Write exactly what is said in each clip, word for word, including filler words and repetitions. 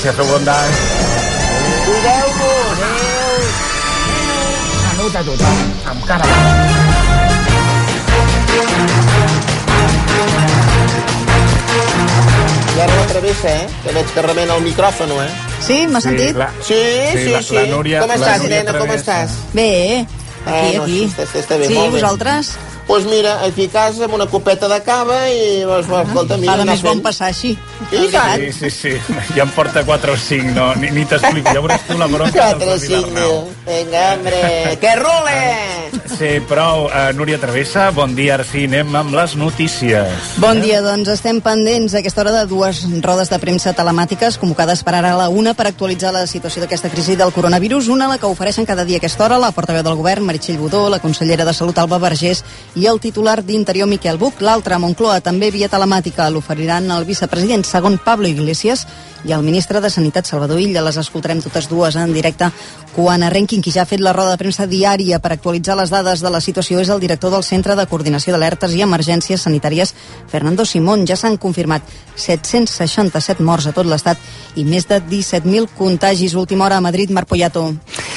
Gràcies, Segondas. Cuideu-vos. Adéu. Salut a tothom. Amb cara. I ara la travessa, eh? Que veig que remena el micròfon, eh? Sí, m'ha Sí, sentit? la- Sí, sí, Sí, la- sí. la Núria- com la estàs, Núria nena, com Travessa. estàs? Bé, aquí, Ah, no, aquí. sí, està- està bé, Sí, molt bé. vosaltres? Doncs pues mira, aquí a casa amb una copeta de cava i, doncs, ah, escolta, mira, Ara anar més bon fent. passar així. Sí, i tant. Sí, sí, sí. Ja em porta quatre o cinc, no? Ni, ni t'explico. Ja veuràs tu la bronca del quatre, Jordi cinc, Arnau. vinga, hombre, que rule! Sí, prou. Uh, Núria Travessa, bon dia. Ara sí, anem amb les notícies. Bon dia, doncs estem pendents a aquesta hora de dues rodes de premsa telemàtiques convocades per ara a la una per actualitzar la situació d'aquesta crisi del coronavirus. Una, la que ofereixen cada dia a aquesta hora la portaveu del govern, Meritxell Budó, la consellera de Salut, Alba Vergés, i el titular d'Interior, Miquel Buch. L'altra, a Moncloa, també via telemàtica, l'oferiran el vicepresident segon Pablo Iglesias i el ministre de Sanitat, Salvador Illa. Les escoltarem totes dues en directe quan arrenquin. Qui ja ha fet la roda de premsa diària per actualitzar les dades de la situació és el director del Centre de Coordinació d'Alertes i Emergències Sanitàries, Fernando Simón. Ja s'han confirmat set-cents seixanta-set morts a tot l'estat i més de disset mil contagis. Última hora a Madrid, Marc Poyato.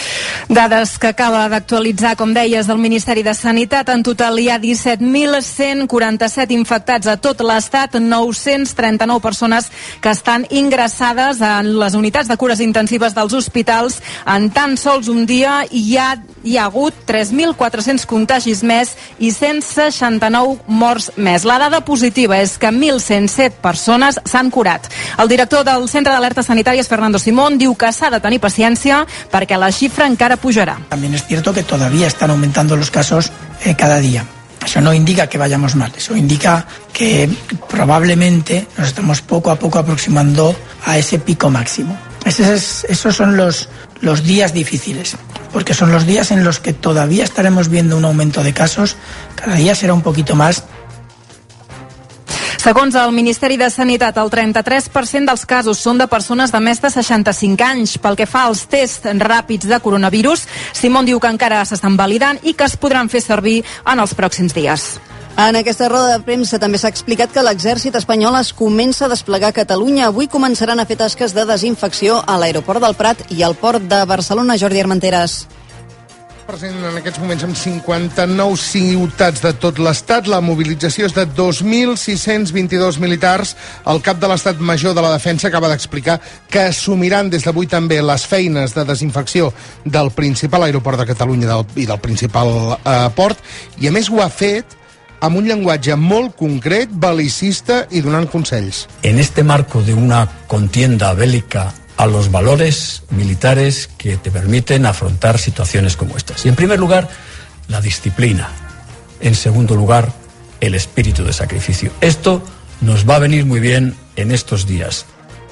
Dades que acaba d'actualitzar, com deies, del Ministeri de Sanitat. En total hi ha disset mil cent quaranta-set infectats a tot l'estat, nou-cents trenta-nou persones que estan ingressades en les unitats de cures intensives dels hospitals. En tan sols un dia hi ha, hi ha hagut tres mil quatre-cents contagis més i cent seixanta-nou morts més. La dada positiva és que mil cent set persones s'han curat. El director del Centre d'Alertes Sanitàries, Fernando Simón, diu que s'ha de tenir paciència perquè la xifra encara pujarà. También es cierto que todavía están aumentando los casos eh, cada día. Eso no indica que vayamos mal, eso indica que probablemente nos estamos poco a poco aproximando a ese pico máximo. Ese es, esos son los, los días difíciles, porque son los días en los que todavía estaremos viendo un aumento de casos, cada día será un poquito más. Segons el Ministeri de Sanitat, el trenta-tres per cent dels casos són de persones de més de seixanta-cinc anys. Pel que fa als tests ràpids de coronavirus, Simón diu que encara s'estan validant i que es podran fer servir en els pròxims dies. En aquesta roda de premsa també s'ha explicat que l'exèrcit espanyol es comença a desplegar a Catalunya. Avui començaran a fer tasques de desinfecció a l'aeroport del Prat i al port de Barcelona. Jordi Armenteres. Present en aquests moments en cinquanta-nou ciutats de tot l'Estat. La mobilització és de dos mil sis-cents vint-i-dos militars. El cap de l'Estat Major de la Defensa acaba d'explicar que assumiran des d'avui també les feines de desinfecció del principal aeroport de Catalunya del, i del principal eh, port, i a més ho ha fet amb un llenguatge molt concret, bel·licista i donant consells. En este marco de una contienda bélica a los valores militares que te permiten afrontar situaciones como estas. Y en primer lugar, la disciplina. En segundo lugar, el espíritu de sacrificio. Esto nos va a venir muy bien en estos días.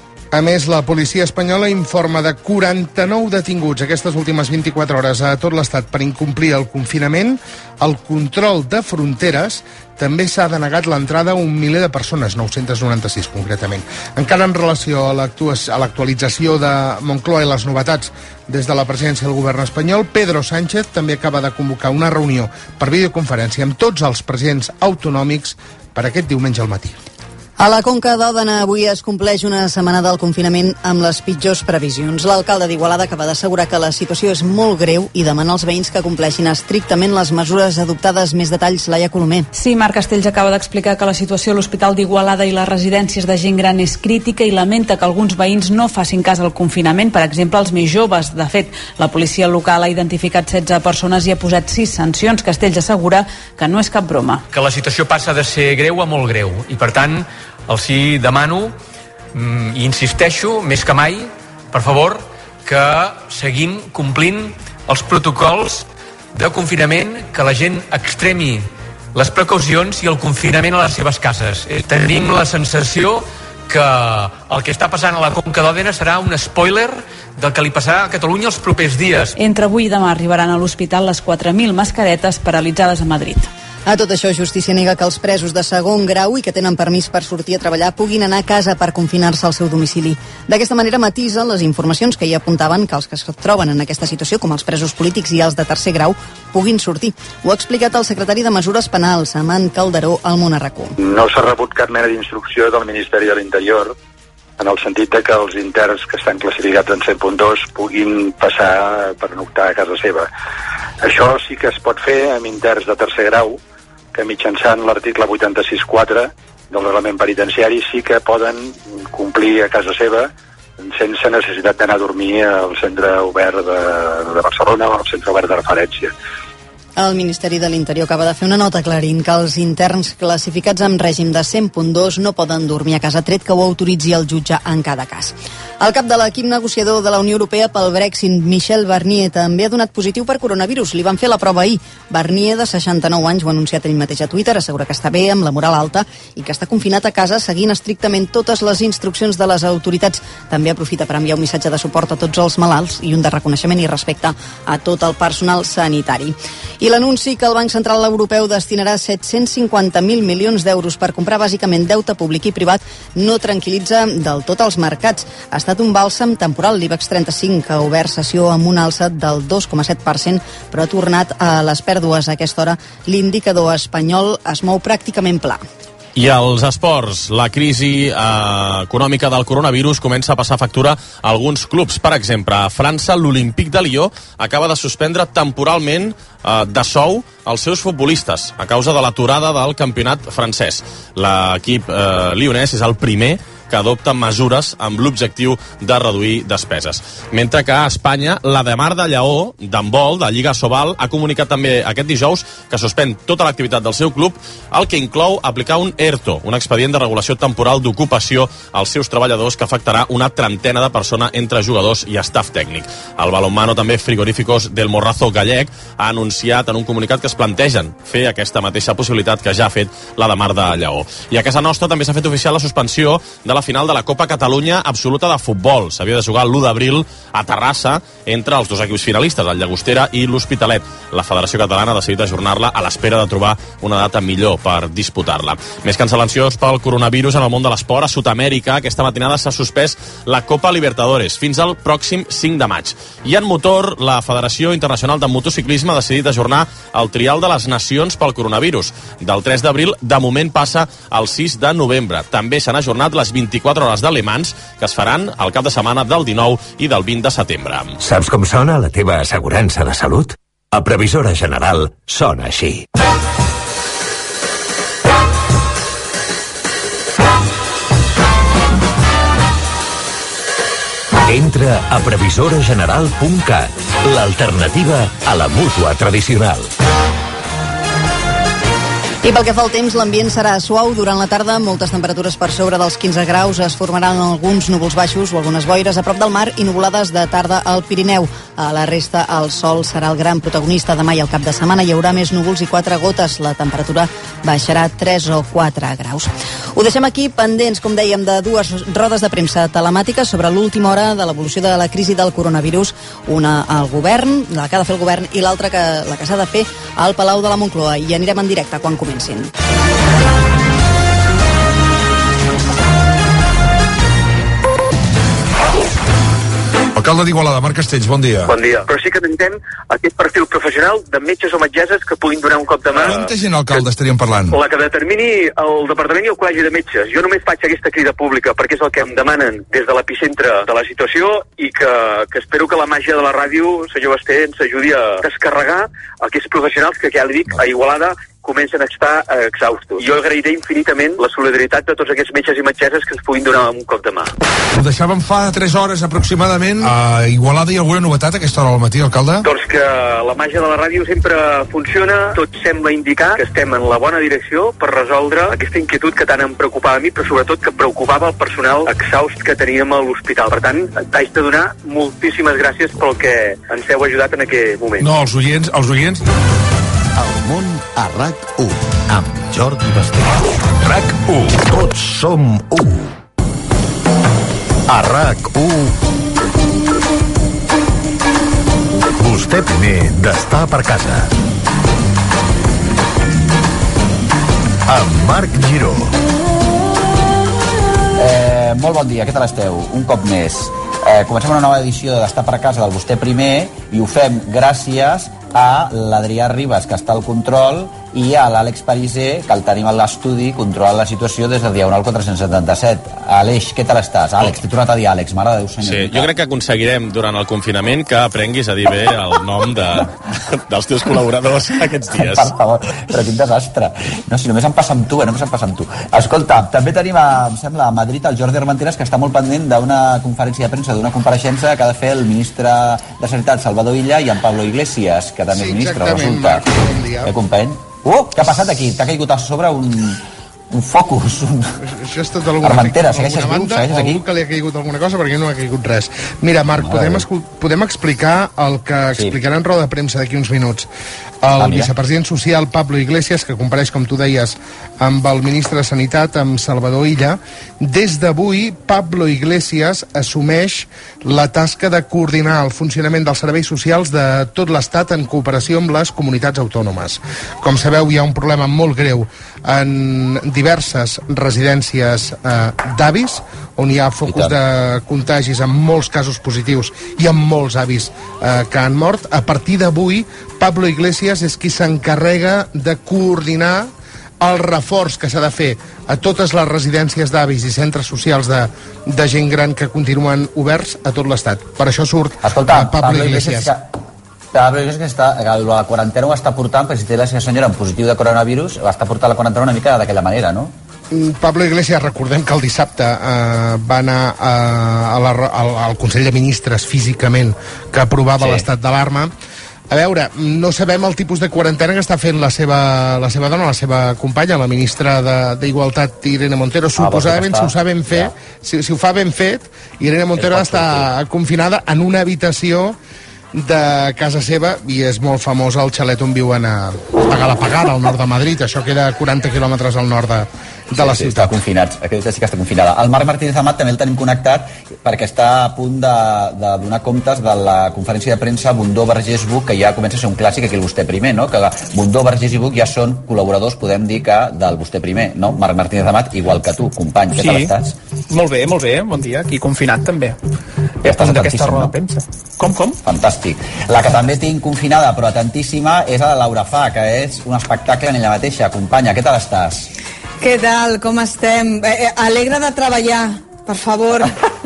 A més, la policia espanyola informa de quaranta-nou detinguts aquestes últimes vint-i-quatre hores a tot l'estat per incomplir el confinament. El control de fronteres també s'ha denegat l'entrada a un miler de persones, nou-cents noranta-sis concretament. Encara en relació a l'actualització de Moncloa i les novetats des de la presidència del govern espanyol, Pedro Sánchez també acaba de convocar una reunió per videoconferència amb tots els presidents autonòmics per aquest diumenge al matí. A la Conca d'Òdena avui es compleix una setmana del confinament amb les pitjors previsions. L'alcalde d'Igualada acaba d'assegurar que la situació és molt greu i demana als veïns que compleixin estrictament les mesures adoptades. Més detalls, Laia Colomer. Sí, Marc Castells acaba d'explicar que la situació a l'Hospital d'Igualada i les residències de gent gran és crítica i lamenta que alguns veïns no facin cas al confinament, per exemple, els més joves. De fet, la policia local ha identificat setze persones i ha posat sis sancions. Castells assegura que no és cap broma. Que la situació passa de ser greu a molt greu i, per tant, els hi demano i insisteixo més que mai, per favor, que seguim complint els protocols de confinament, que la gent extremi les precaucions i el confinament a les seves cases. Tenim la sensació que el que està passant a la Conca d'Òdena serà un spoiler del que li passarà a Catalunya els propers dies. Entre avui i demà arribaran a l'hospital les quatre mil mascaretes paralitzades a Madrid. A tot això, Justícia nega que els presos de segon grau i que tenen permís per sortir a treballar puguin anar a casa per confinar-se al seu domicili. D'aquesta manera matisen les informacions que hi apuntaven que els que es troben en aquesta situació, com els presos polítics i els de tercer grau, puguin sortir. Ho ha explicat el secretari de Mesures Penals, Amant Calderó, al Món a RAC u. No s'ha rebut cap mena d'instrucció del Ministeri de l'Interior en el sentit de que els interns que estan classificats en cent punt dos puguin passar per noctar a casa seva. Això sí que es pot fer amb interns de tercer grau, que mitjançant l'article vuitanta-sis quatre del reglament penitenciari sí que poden complir a casa seva sense necessitat d'anar a dormir al centre obert de, de Barcelona o al centre obert de referència. El Ministeri de l'Interior acaba de fer una nota aclarint que els interns classificats en règim de cent punt dos no poden dormir a casa, tret que ho autoritzi el jutge en cada cas. El cap de l'equip negociador de la Unió Europea pel Brexit, Michel Barnier, també ha donat positiu per coronavirus. Li van fer la prova ahir. Barnier, de seixanta-nou anys, ho ha anunciat ell mateix a Twitter, assegura que està bé, amb la moral alta i que està confinat a casa seguint estrictament totes les instruccions de les autoritats. També aprofita per enviar un missatge de suport a tots els malalts i un de reconeixement i respecte a tot el personal sanitari. I l'anunci que el Banc Central Europeu destinarà set-cents cinquanta mil milions d'euros per comprar bàsicament deute públic i privat no tranquil·litza del tot els mercats. Ha estat un bàlsam temporal. L'IBEX trenta-cinc, que ha obert sessió amb un alça del dos coma set per cent, però ha tornat a les pèrdues. A aquesta hora l'indicador espanyol es mou pràcticament pla. I als esports, la crisi eh, econòmica del coronavirus comença a passar factura a alguns clubs. Per exemple, a França, l'Olympique de Lió acaba de suspendre temporalment eh, de sou els seus futbolistes a causa de l'aturada del campionat francès. L'equip eh, lionès és el primer que adopta mesures amb l'objectiu de reduir despeses. Mentre que a Espanya, la de Mar de Lleó, d'handbol, de Lliga Sobal, ha comunicat també aquest dijous que suspèn tota l'activitat del seu club, el que inclou aplicar un ERTO, un expedient de regulació temporal d'ocupació als seus treballadors que afectarà una trentena de persones entre jugadors i staff tècnic. El balonmano, també Frigoríficos del Morrazo gallec, ha anunciat en un comunicat que es plantegen fer aquesta mateixa possibilitat que ja ha fet la de Mar de Lleó. I a casa nostra també s'ha fet oficial la suspensió de la final de la Copa Catalunya absoluta de futbol. S'havia de jugar l'u d'abril a Terrassa entre els dos equips finalistes, el Llagostera i l'Hospitalet. La Federació Catalana ha decidit ajornar-la a l'espera de trobar una data millor per disputar-la. Més cancel·lacions pel coronavirus en el món de l'esport. A Sud-amèrica, aquesta matinada s'ha suspès la Copa Libertadores fins al pròxim cinc de maig. I en motor, la Federació Internacional de Motociclisme ha decidit ajornar el trial de les nacions pel coronavirus. Del tres d'abril, de moment passa al sis de novembre. També s'han ajornat les vint-i-quatre hores de Le Mans, que es faran al cap de setmana del dinou i del vint de setembre. Saps com sona la teva assegurança de salut? A Previsora General sona així. Entra a previsora general punt cat, l'alternativa a la mútua tradicional. I pel que fa al temps, l'ambient serà suau durant la tarda, moltes temperatures per sobre dels quinze graus, es formaran alguns núvols baixos o algunes boires a prop del mar i nuvolades de tarda al Pirineu. A la resta, el sol serà el gran protagonista. Demà i al cap de setmana hi haurà més núvols i quatre gotes. La temperatura baixarà tres o quatre graus. Ho deixem aquí, pendents, com dèiem, de dues rodes de premsa telemàtiques sobre l'última hora de l'evolució de la crisi del coronavirus. Una al govern, la que ha de fer el govern, i l'altra que la que s'ha de fer al Palau de la Moncloa. I anirem en directe quan comencin. Alcalde d'Igualada, Marc Castells, bon dia. Bon dia. Però sí que necessitem aquest perfil professional de metges o metgesses que puguin donar un cop de mà. Quanta gent, alcalde, estaríem parlant? La que determini el Departament i el Col·legi de Metges. Jo només faig aquesta crida pública perquè és el que em demanen des de l'epicentre de la situació i que, que espero que la màgia de la ràdio, senyor Basté, ens ajudi a descarregar aquests professionals que, ja li dic, a Igualada comencen a estar eh, exhaustos. Jo agrairé infinitament la solidaritat de tots aquests metges i metgesses que ens puguin donar un cop de mà. Ho deixàvem fa tres hores aproximadament. A Igualada hi ha alguna novetat a aquesta hora al matí, alcalde? Doncs que la màgia de la ràdio sempre funciona, tot sembla indicar que estem en la bona direcció per resoldre aquesta inquietud que tant em preocupava a mi, però sobretot que preocupava el personal exhaust que teníem a l'hospital. Per tant, t'haig de donar moltíssimes gràcies pel que ens heu ajudat en aquest moment. No, els oients, els oients... El món a RAC u, amb Jordi Basté. RAC u, tots som u. A RAC u, vostè primer d'estar per casa. Amb Marc Giró. Eh, molt bon dia, què tal esteu? Un cop més. Eh, comencem una nova edició d'Estar per casa del Vostè Primer i ho fem gràcies a l'Adrià Ribas, que està al control, i a l'Àlex Pariser, que el tenim a l'estudi, controlant la situació des de Diagonal quatre-cents setanta-set. Aleix, què tal estàs? Àlex, t'he tornat a dir Àlex, mare de Déu, senyor. Sí, jo crec que aconseguirem durant el confinament que aprenguis a dir bé el nom de, dels teus col·laboradors aquests dies. Per favor, però quin desastre. No, si només em passa amb tu, eh? només em passa amb tu. Escolta, també tenim, a, em sembla, a Madrid el Jordi Armenteres, que està molt pendent d'una conferència de premsa, d'una compareixença que ha de fer el ministre de Sanitat, Salvador Illa, i en Pablo Iglesias, que també sí, és ministre, resulta. Marc, bon dia. Eh, company? Uh, què ha passat aquí? T'ha caigut a sobre un, un focus. Un... Això és tot alguna Armentera, segueixes viu? Banda, Segueixes aquí? Algú que li ha caigut alguna cosa, perquè no ha caigut res. Mira, Marc, podem, podem explicar el que explicarà en roda de premsa d'aquí uns minuts. El ah, vicepresident social Pablo Iglesias, que compareix, com tu deies, amb el ministre de Sanitat, amb Salvador Illa. Des d'avui, Pablo Iglesias assumeix la tasca de coordinar el funcionament dels serveis socials de tot l'Estat en cooperació amb les comunitats autònomes. Com sabeu, hi ha un problema molt greu en diverses residències eh, d'avis, on hi ha focus de contagis amb molts casos positius i amb molts avis eh, que han mort. A partir d'avui, Pablo Iglesias és qui s'encarrega de coordinar el reforç que s'ha de fer a totes les residències d'avis i centres socials de, de gent gran que continuen oberts a tot l'Estat. Per això surt Escolta, Pablo, Pablo Iglesias. Iglesias que, Pablo Iglesias que està, que la quarantena ho està portant, perquè si té la seva senyora en positiu de coronavirus, ho està portant la quarantena una mica d'aquella manera, no? Pablo Iglesias, recordem que el dissabte eh, va anar a, a la, al, al Consell de Ministres físicament, que aprovava sí. l'estat d'alarma. A veure, no sabem el tipus de quarantena que està fent la seva, la seva dona, la seva companya, la ministra d'Igualtat, Irene Montero. Suposadament, ah, si ho fa ben fet, ja. si, si ho fa ben fet, Irene Montero està confinada en una habitació de casa seva, i és molt famós el xalet on viuen a, a Galapagada, al nord de Madrid. Això queda a quaranta quilòmetres al nord de, de la sí, sí, ciutat. Està confinat, aquesta sí que està confinada. El Marc Martínez Amat també el tenim connectat perquè està a punt de, de donar comptes de la conferència de premsa Bundó Vergés Buch, que ja comença a ser un clàssic aquí el Vostè Primer, no? Que Bundó, Vergés i Buch ja són col·laboradors, podem dir que del Vostè Primer, no? Marc Martínez Amat, igual que tu, company, què sí. tal estàs? Molt bé, molt bé, bon dia, aquí confinat també. Ja estàs d'aquesta roda de premsa. Com, com? Fantàstic. La que també tinc confinada, però atentíssima, és a la Laura Fa, que és un espectacle en ella mateixa. Companya, què tal estàs? Què tal? Com estem? Eh, alegre de treballar, per favor.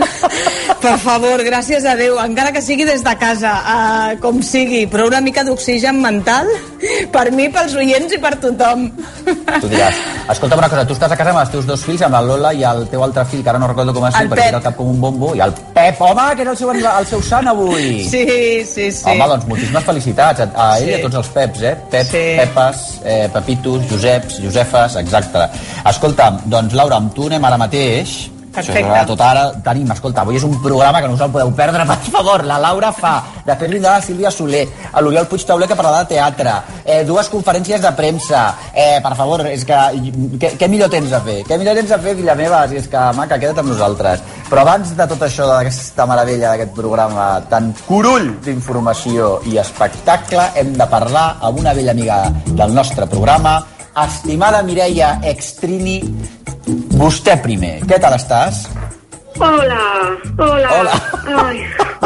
Per favor, gràcies a Déu, encara que sigui des de casa, uh, com sigui, però una mica d'oxigen mental per mi, pels oients i per tothom. Tu diràs. Escolta'm una cosa, tu estàs a casa amb els teus dos fills, amb la Lola i el teu altre fill, que ara no recordo com es diu, perquè era el cap com un bombo, i el Pep, home, que era el seu, el seu sant avui. Sí, sí, sí. Home, doncs moltíssimes felicitats a, a ell sí. i a tots els Peps, eh? Pep, sí. Pepes, eh, Pepitos, Joseps, Josefes, exacte. Escolta, doncs Laura, amb tu anem ara mateix. Perfecte. Tot ara tenim, escolta, avui és un programa que no us el podeu perdre, per favor. La Laura Fa, de fer vindrà la Sílvia Soler, a l'Oriol Puigtauler, que parlarà de teatre, eh, dues conferències de premsa, eh, per favor, és que què, què millor tens a fer? Què millor tens a fer, filla meva? Si és que, maca, queda't amb nosaltres. Però abans de tot això, d'aquesta meravella, d'aquest programa tan curull d'informació i espectacle, hem de parlar amb una vella amiga del nostre programa, estimada Mireia Extrini. Vostè primer, què tal estàs? Hola, hola. Hola. Ai,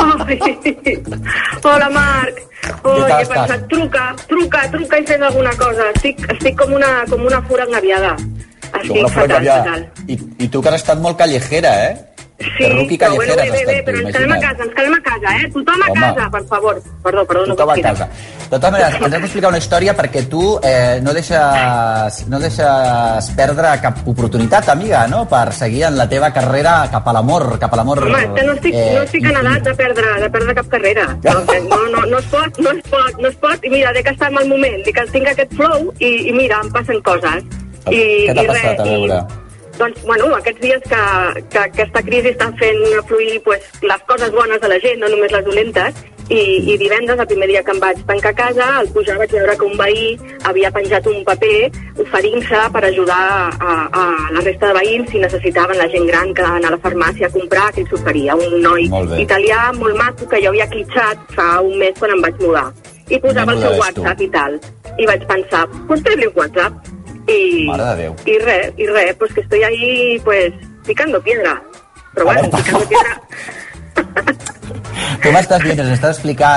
ai. Hola, Marc. Oi, he pensat, truca, truca, truca i fes alguna cosa. Estic, estic com una, com una fura engaviada. Estic fatal, fatal. I, I tu que has estat molt callejera, eh? Sí, però bueno, bé, bé, bé, però ens quedem a casa, ens quedem a casa, eh? Tothom a casa, per favor. Perdó, perdó, no Tothom a casa. De totes maneres, ens has d'explicar una història perquè tu eh, no, deixes, no deixes perdre cap oportunitat, amiga, no?, per seguir en la teva carrera cap a l'amor, cap a l'amor... Home, que no estic, eh, no estic en edat de perdre, de perdre cap carrera. No, no, no, no es pot, no es pot, no es pot. I mira, dic que està en el moment, dic que tinc aquest flow i, i mira, em passen coses. I, Què t'ha i passat, a veure? I, doncs, bueno, aquests dies que, que aquesta crisi està fent fluir pues, les coses bones de la gent, no només les dolentes, i, i divendres, el primer dia que em vaig tancar a casa, al pujar vaig veure que un veí havia penjat un paper oferint-se per ajudar a, a la resta de veïns si necessitaven la gent gran que anar a la farmàcia a comprar, que ells s'oferia. Un noi italià molt maco que jo havia clitxat fa un mes quan em vaig mudar. I posava el seu WhatsApp i tal. I vaig pensar, pues fes-li un WhatsApp. Y, y re, y re, pues que estoy ahí, pues, picando piedra. Pero bueno, picando piedra... Tu m'estàs dient, ens estàs explicant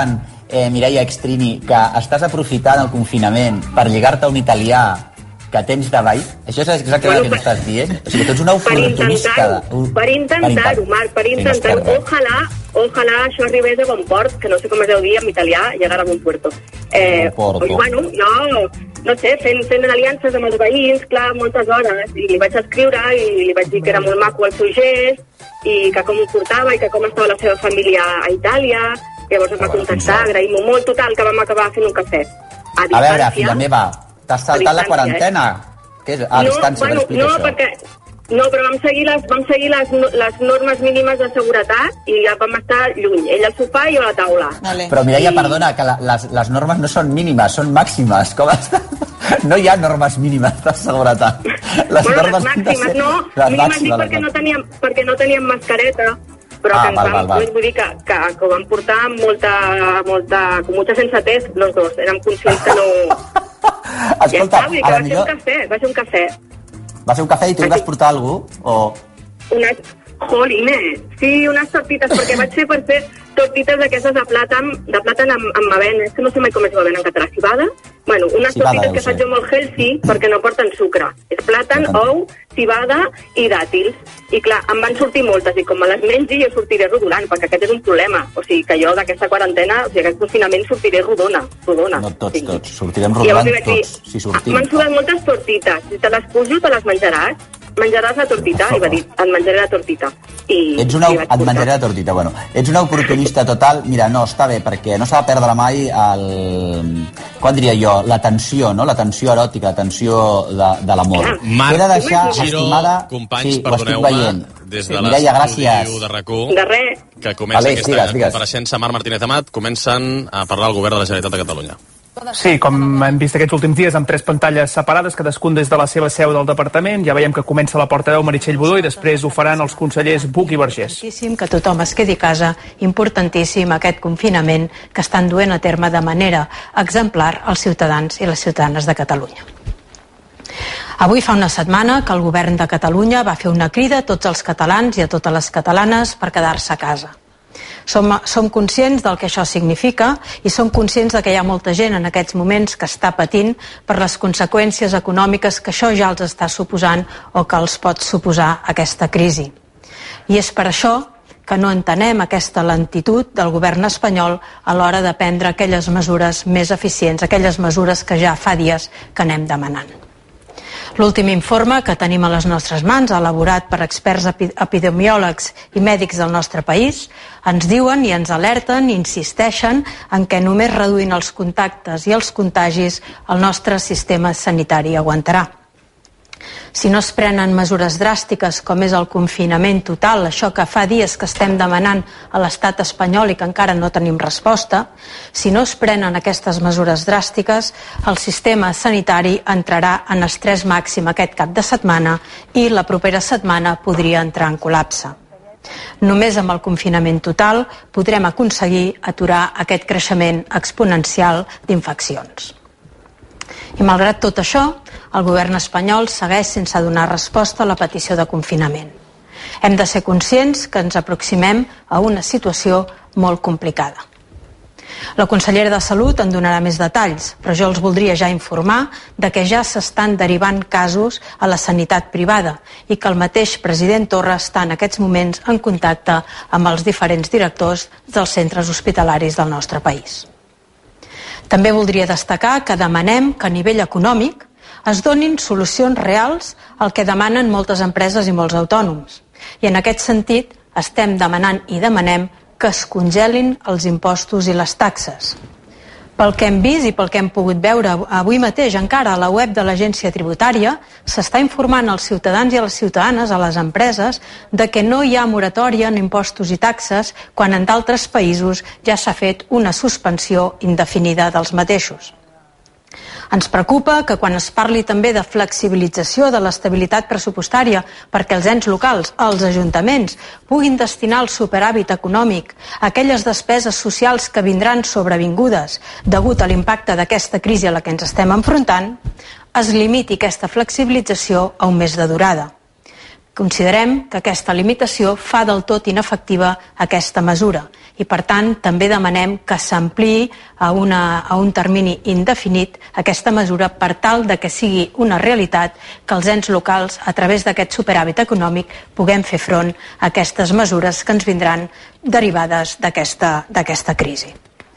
eh, Mireia Extrini, que estàs aprofitant el confinament per lligar-te a un italià que tens de veí? Això és exactament el que m'estàs dient? O sigui, tu ets una oportunista. Per intentar-ho, Marc, per intentar-ho. Ojalà, ojalà això arribés a bon port, que no sé com es deu dir en italià, llegar a bon puerto. Eh, bueno, jo, no sé, fent, fent aliances amb els veïns, clar, moltes hores, i li vaig escriure i li vaig dir que era molt maco el seu gest, i que com ho portava, i que com estava la seva família a Itàlia. Llavors em va contactar, agraïm-ho molt, total, que vam acabar fent un cafè. A, a veure, filla meva, t'has saltat la quarantena. Eh? Què és? A no, distància, bueno, per explicar no, això. Perquè, no, però vam seguir, les, vam seguir les, les normes mínimes de seguretat i ja vam estar lluny. Ell al sofà i jo a la taula. Vale. Però Mireia, I... perdona, que la, les, les normes no són mínimes, són màximes. Com està? No hi ha normes mínimes de seguretat. Les bueno, normes les màximes, ser... no. Les mínimes dic perquè no, teníem, perquè no teníem mascareta, però ah, que ens val, vam, val, val. vull dir que, que, que ho vam portar amb molta, molta, com molta sensatez, los dos. Érem conscients que no... Escolta, ja està, vull dir que va millor... ser un cafè, va ser un cafè. Va ser un cafè i tu li vas portar algú? O... Unes, jolines, sí, unes tortites, perquè vaig fer per fer tortites d'aquestes de plàtan, de plàtan amb, amb avena, és que no sé mai com es diu en català, cibada? Bueno, unes cibada, tortites que sé. faig jo molt healthy perquè no porten sucre. És plàtan, ou, cibada i dàtils. I clar, em van sortir moltes i com me les mengi jo sortiré rodolant, perquè aquest és un problema. O sigui, que jo d'aquesta quarantena, o sigui, aquest confinament sortiré rodona, rodona. No tots, sí. tots. Sortirem rodant tots, si sortim. M'han sudat moltes tortites. Si te les pujo, te les menjaràs. Menjaràs la tortita? I va dir, et menjaré la tortita. I, ets una, i et menjaré la tortita, bueno. Ets una oportunista total. Mira, no, està bé, perquè no s'ha de perdre mai el... Com diria jo? La tensió, no? La tensió eròtica, la tensió de, de l'amor. Marc He de deixar, Giró, estimada... companys, sí, perdoneu-me, des de Mireia, l'estudi gràcies. de RAC1, de res. que comença Aleix, aquesta digues, digues. compareixença, Marc Martínez Amat, comencen a parlar al govern de la Generalitat de Catalunya. Sí, com hem vist aquests últims dies, amb tres pantalles separades, cadascun des de la seva seu del departament. Ja veiem que comença la portaveu Meritxell Budó i després ho faran els consellers Buch i Vergés. Que tothom es quedi a casa, importantíssim aquest confinament que estan duent a terme de manera exemplar els ciutadans i les ciutadanes de Catalunya. Avui fa una setmana que el govern de Catalunya va fer una crida a tots els catalans i a totes les catalanes per quedar-se a casa. Som, som conscients del que això significa i som conscients de que hi ha molta gent en aquests moments que està patint per les conseqüències econòmiques que això ja els està suposant o que els pot suposar aquesta crisi. I és per això que no entenem aquesta lentitud del govern espanyol a l'hora de prendre aquelles mesures més eficients, aquelles mesures que ja fa dies que anem demanant. L'últim informe que tenim a les nostres mans, elaborat per experts epidemiòlegs i mèdics del nostre país, ens diuen i ens alerten i insisteixen en què només reduint els contactes i els contagis el nostre sistema sanitari aguantarà. Si no es prenen mesures dràstiques com és el confinament total, això que fa dies que estem demanant a l'estat espanyol i que encara no tenim resposta, si no es prenen aquestes mesures dràstiques, el sistema sanitari entrarà en estrès màxim aquest cap de setmana i la propera setmana podria entrar en col·lapse. Només amb el confinament total podrem aconseguir aturar aquest creixement exponencial d'infeccions. I malgrat tot això, el govern espanyol segueix sense donar resposta a la petició de confinament. Hem de ser conscients que ens aproximem a una situació molt complicada. La consellera de Salut en donarà més detalls, però jo els voldria ja informar de que ja s'estan derivant casos a la sanitat privada i que el mateix president Torra està en aquests moments en contacte amb els diferents directors dels centres hospitalaris del nostre país. També voldria destacar que demanem que a nivell econòmic es donin solucions reals al que demanen moltes empreses i molts autònoms. I en aquest sentit estem demanant i demanem que es congelin els impostos i les taxes. Pel que hem vist i pel que hem pogut veure avui mateix encara a la web de l'Agència Tributària, s'està informant als ciutadans i a les ciutadanes, a les empreses, de que no hi ha moratòria en impostos i taxes quan en d'altres països ja s'ha fet una suspensió indefinida dels mateixos. Ens preocupa que quan es parli també de flexibilització de l'estabilitat pressupostària perquè els ens locals, els ajuntaments, puguin destinar el superàvit econòmic a aquelles despeses socials que vindran sobrevingudes degut a l'impacte d'aquesta crisi a la que ens estem enfrontant, es limiti aquesta flexibilització a un mes de durada. Considerem que aquesta limitació fa del tot inefectiva aquesta mesura i, per tant, també demanem que s'ampliï a, una, a un termini indefinit aquesta mesura per tal de que sigui una realitat que els ens locals, a través d'aquest superàvit econòmic, puguem fer front a aquestes mesures que ens vindran derivades d'aquesta d'aquesta crisi.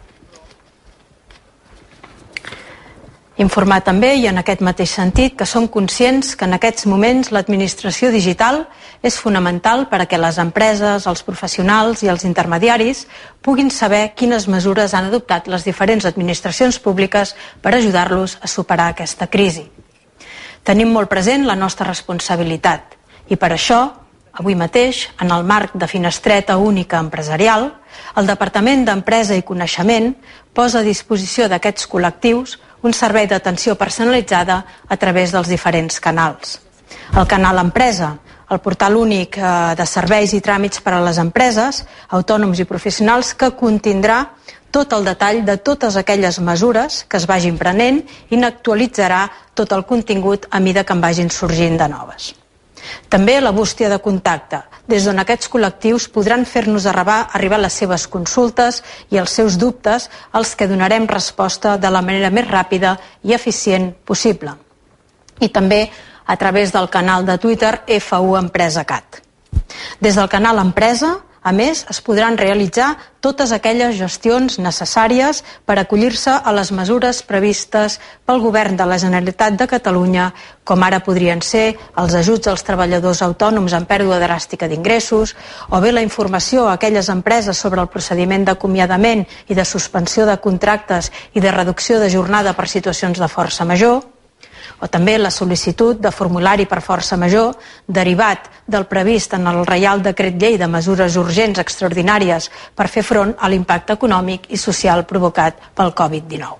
Informar també, i en aquest mateix sentit, que som conscients que en aquests moments l'administració digital és fonamental per a que les empreses, els professionals i els intermediaris puguin saber quines mesures han adoptat les diferents administracions públiques per ajudar-los a superar aquesta crisi. Tenim molt present la nostra responsabilitat i per això, avui mateix, en el marc de Finestreta Única Empresarial, el Departament d'Empresa i Coneixement posa a disposició d'aquests col·lectius un servei d'atenció personalitzada a través dels diferents canals. El canal Empresa, el portal únic de serveis i tràmits per a les empreses, autònoms i professionals, que contindrà tot el detall de totes aquelles mesures que es vagin prenent i n'actualitzarà tot el contingut a mida que en vagin sorgint de noves. També la bústia de contacte, des d'on aquests col·lectius podran fer-nos arribar, arribar les seves consultes i els seus dubtes, als que donarem resposta de la manera més ràpida i eficient possible. I també a través del canal de Twitter F U Empresa Cat. Des del canal Empresa, a més, es podran realitzar totes aquelles gestions necessàries per acollir-se a les mesures previstes pel Govern de la Generalitat de Catalunya, com ara podrien ser els ajuts als treballadors autònoms en pèrdua dràstica d'ingressos, o bé la informació a aquelles empreses sobre el procediment d'acomiadament i de suspensió de contractes i de reducció de jornada per situacions de força major, o també la sol·licitud de formulari per força major derivat del previst en el Reial Decret Llei de mesures urgents extraordinàries per fer front a l'impacte econòmic i social provocat pel Covid dinou.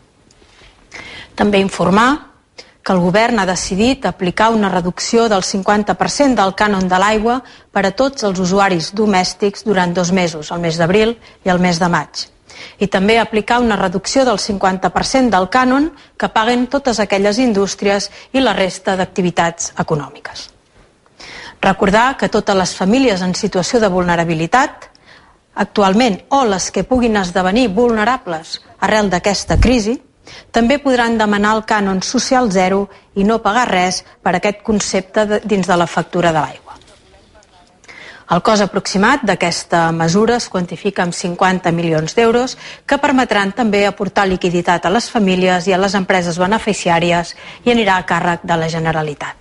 També informar que el Govern ha decidit aplicar una reducció del cinquanta per cent del cànon de l'aigua per a tots els usuaris domèstics durant dos mesos, el mes d'abril i el mes de maig. I també aplicar una reducció del cinquanta per cent del cànon que paguen totes aquelles indústries i la resta d'activitats econòmiques. Recordar que totes les famílies en situació de vulnerabilitat, actualment o les que puguin esdevenir vulnerables arrel d'aquesta crisi, també podran demanar el cànon social zero i no pagar res per aquest concepte dins de la factura de l'aigua. El cost aproximat d'aquesta mesura es quantifica en cinquanta milions d'euros que permetran també aportar liquiditat a les famílies i a les empreses beneficiàries i anirà a càrrec de la Generalitat.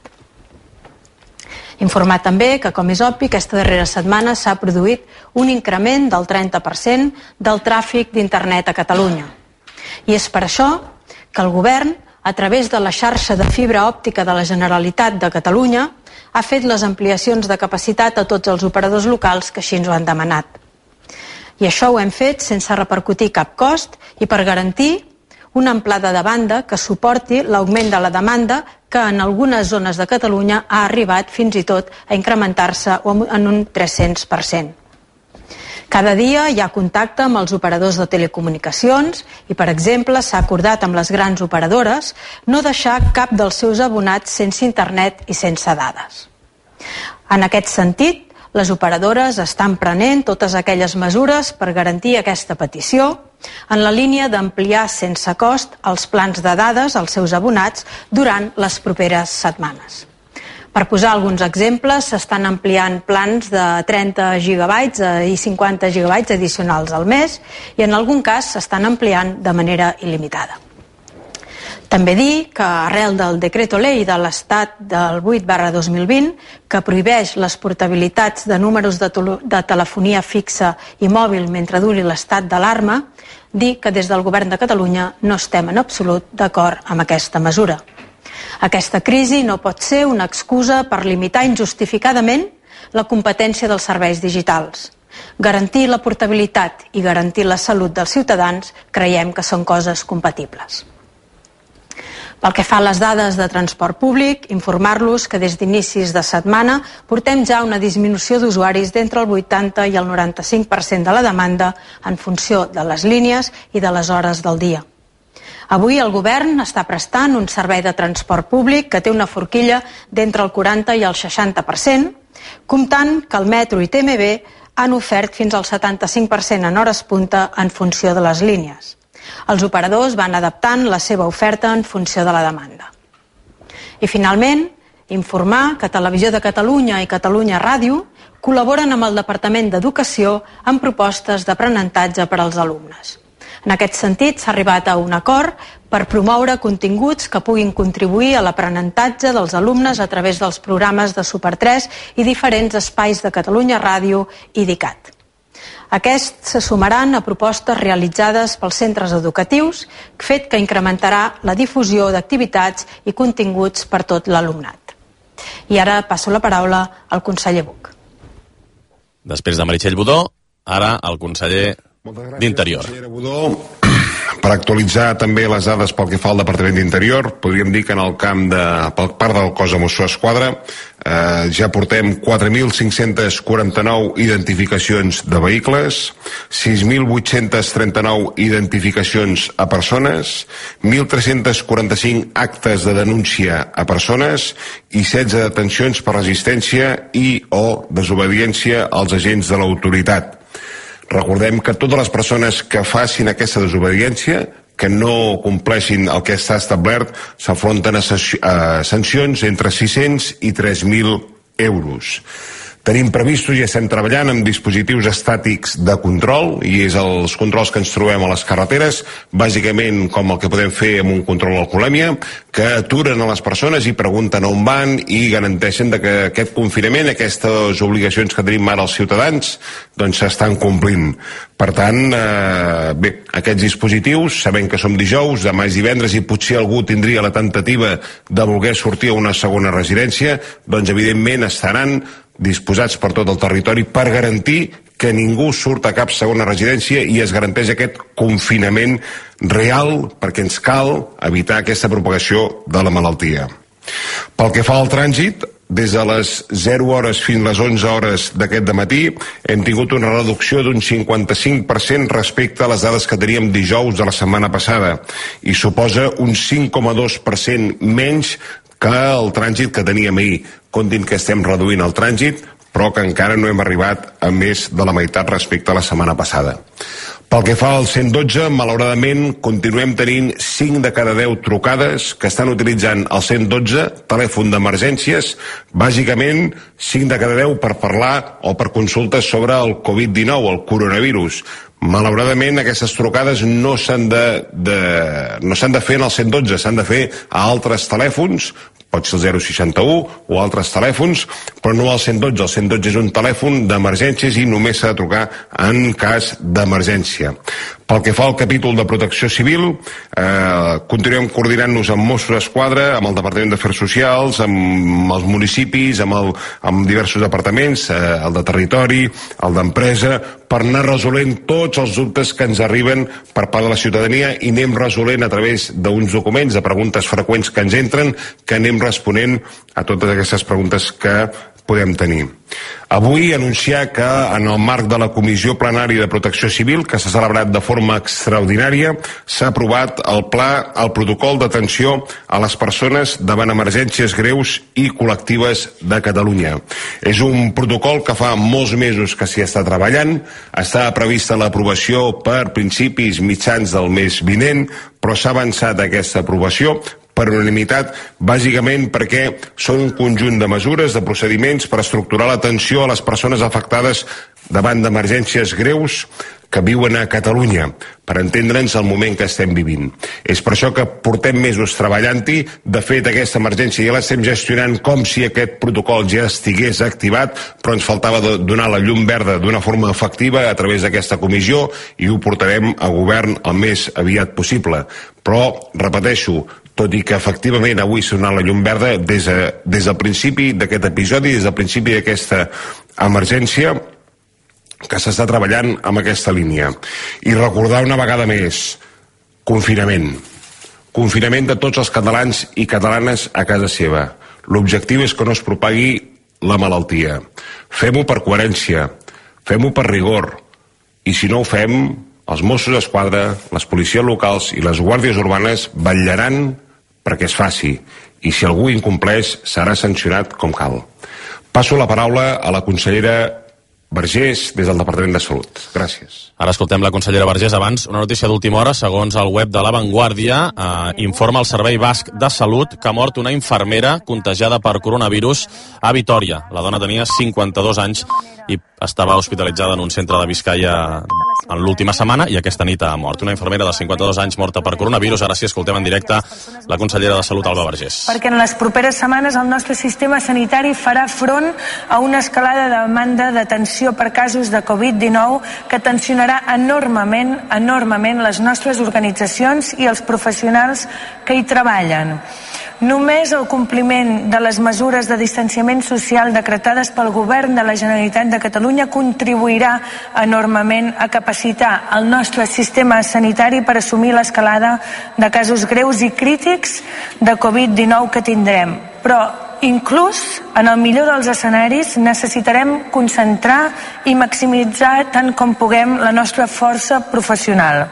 Informar també que, com és obvi, aquesta darrera setmana s'ha produït un increment del trenta per cent del tràfic d'internet a Catalunya. I és per això que el Govern, a través de la xarxa de fibra òptica de la Generalitat de Catalunya, ha fet les ampliacions de capacitat a tots els operadors locals que així ens ho han demanat. I això ho hem fet sense repercutir cap cost i per garantir una amplada de banda que suporti l'augment de la demanda que en algunes zones de Catalunya ha arribat fins i tot a incrementar-se en un tres-cents per cent. Cada dia hi ha contacte amb els operadors de telecomunicacions i, per exemple, s'ha acordat amb les grans operadores no deixar cap dels seus abonats sense internet i sense dades. En aquest sentit, les operadores estan prenent totes aquelles mesures per garantir aquesta petició en la línia d'ampliar sense cost els plans de dades als seus abonats durant les properes setmanes. Per posar alguns exemples, s'estan ampliant plans de trenta gigabytes i cinquanta gigabytes addicionals al mes i en algun cas s'estan ampliant de manera il·limitada. També dir que arrel del Decreto Ley de l'Estat del vuit barra dos mil vint, que prohibeix les portabilitats de números de, de telefonia fixa i mòbil mentre duri l'estat d'alarma, dir que des del Govern de Catalunya no estem en absolut d'acord amb aquesta mesura. Aquesta crisi no pot ser una excusa per limitar injustificadament la competència dels serveis digitals. Garantir la portabilitat i garantir la salut dels ciutadans creiem que són coses compatibles. Pel que fa a les dades de transport públic, informar-los que des d'inicis de setmana portem ja una disminució d'usuaris d'entre el vuitanta i el noranta-cinc per cent de la demanda en funció de les línies i de les hores del dia. Avui el govern està prestant un servei de transport públic que té una forquilla d'entre el quaranta i el seixanta per cent, comptant que el metro i T M B han ofert fins al setanta-cinc per cent en hores punta en funció de les línies. Els operadors van adaptant la seva oferta en funció de la demanda. I finalment, informar que Televisió de Catalunya i Catalunya Ràdio col·laboren amb el Departament d'Educació en propostes d'aprenentatge per als alumnes. En aquest sentit, s'ha arribat a un acord per promoure continguts que puguin contribuir a l'aprenentatge dels alumnes a través dels programes de Super tres i diferents espais de Catalunya Ràdio i d'ICAT. Aquests se sumaran a propostes realitzades pels centres educatius, fet que incrementarà la difusió d'activitats i continguts per tot l'alumnat. I ara passo la paraula al conseller Buch. Després de Meritxell Budó, ara el conseller d'Interior. Per actualitzar també les dades pel que fa al Departament d'Interior, podríem dir que en el camp de, per part del cos de Mossos d'Esquadra eh, ja portem quatre mil cinc-cents quaranta-nou identificacions de vehicles, sis mil vuit-cents trenta-nou identificacions a persones, mil tres-cents quaranta-cinc actes de denúncia a persones i setze detencions per resistència i o desobediència als agents de l'autoritat. Recordem que totes les persones que facin aquesta desobediència, que no compleixin el que està establert, s'afronten a sancions entre sis-cents i tres mil euros. Tenim previstos i estem treballant amb dispositius estàtics de control, i és els controls que ens trobem a les carreteres, bàsicament com el que podem fer amb un control d'alcoholèmia, que aturen a les persones i pregunten on van i garanteixen que aquest confinament, aquestes obligacions que tenim ara els ciutadans, doncs s'estan complint. Per tant, eh, bé, aquests dispositius, sabent que som dijous, demà és divendres i potser algú tindria la tentativa de voler sortir a una segona residència, doncs evidentment estaran disposats per tot el territori per garantir que ningú surt a cap segona residència i es garanteix aquest confinament real, perquè ens cal evitar aquesta propagació de la malaltia. Pel que fa al trànsit, des de les zero hores fins a les onze hores d'aquest dematí hem tingut una reducció d'un cinquanta-cinc per cent respecte a les dades que teníem dijous de la setmana passada i suposa un cinc coma dos per cent menys que el trànsit que teníem ahir. Comptin que estem reduint el trànsit, però que encara no hem arribat a més de la meitat respecte a la setmana passada. Pel que fa al cent dotze, malauradament, continuem tenint cinc de cada deu trucades que estan utilitzant el cent dotze, telèfon d'emergències, bàsicament cinc de cada deu per parlar o per consultes sobre el covid dinou, el coronavirus. Malauradament, aquestes trucades no s'han de, de, no s'han de fer en el cent dotze, s'han de fer a altres telèfons, pot ser el zero seixanta u o altres telèfons, però no al cent dotze. El cent dotze és un telèfon d'emergències i només s'ha de trucar en cas d'emergència. Pel que fa al capítol de protecció civil, eh, continuem coordinant-nos amb Mossos d'Esquadra, amb el Departament d'Afers Socials, amb els municipis, amb, el, amb diversos departaments, eh, el de Territori, el d'Empresa, per anar resolent tots els dubtes que ens arriben per part de la ciutadania i anem resolent a través d'uns documents, de preguntes freqüents que ens entren, que anem responent a totes aquestes preguntes que podem tenir. Avui anunciar que en el marc de la Comissió Plenària de Protecció Civil, que s'ha celebrat de forma extraordinària, s'ha aprovat el pla, el protocol d'atenció a les persones davant emergències greus i col·lectives de Catalunya. És un protocol que fa molts mesos que s'hi està treballant, està prevista l'aprovació per principis mitjans del mes vinent, però s'ha avançat aquesta aprovació per unanimitat, bàsicament perquè són un conjunt de mesures, de procediments per estructurar l'atenció a les persones afectades davant d'emergències greus que viuen a Catalunya, per entendre'ns el moment que estem vivint. És per això que portem mesos treballant-hi. De fet, aquesta emergència ja l'estem gestionant com si aquest protocol ja estigués activat, però ens faltava donar la llum verda d'una forma efectiva a través d'aquesta comissió i ho portarem a govern el més aviat possible. Però, repeteixo, tot i que efectivament avui s'ha donat la llum verda des, de, des del principi d'aquest episodi, des del principi d'aquesta emergència, que s'està treballant amb aquesta línia. I recordar una vegada més, confinament. Confinament de tots els catalans i catalanes a casa seva. L'objectiu és que no es propagui la malaltia. Fem-ho per coherència, fem-ho per rigor, i si no ho fem, els Mossos d'Esquadra, les policies locals i les guàrdies urbanes vetllaran perquè es faci, i si algú incompleix serà sancionat com cal. Passo la paraula a la consellera Vergés des del Departament de Salut. Gràcies. Ara escoltem la consellera Vergés. Abans, una notícia d'última hora, segons el web de La Vanguardia, eh, informa el Servei Basc de Salut que ha mort una infermera contagiada per coronavirus a Vitòria. La dona tenia cinquanta-dos anys i estava hospitalitzada en un centre de Biscaia en l'última setmana i aquesta nit ha mort. Una infermera de cinquanta-dos anys morta per coronavirus. Ara sí, escoltem en directe la consellera de Salut, Alba Vergés. Perquè en les properes setmanes el nostre sistema sanitari farà front a una escalada de demanda d'atenció per casos de covid dinou que tensionarà enormement, enormement les nostres organitzacions i els professionals que hi treballen. Només el compliment de les mesures de distanciament social decretades pel Govern de la Generalitat de Catalunya contribuirà enormement a capacitar el nostre sistema sanitari per assumir l'escalada de casos greus i crítics de covid dinou que tindrem. Però inclús en el millor dels escenaris necessitarem concentrar i maximitzar tant com puguem la nostra força professional.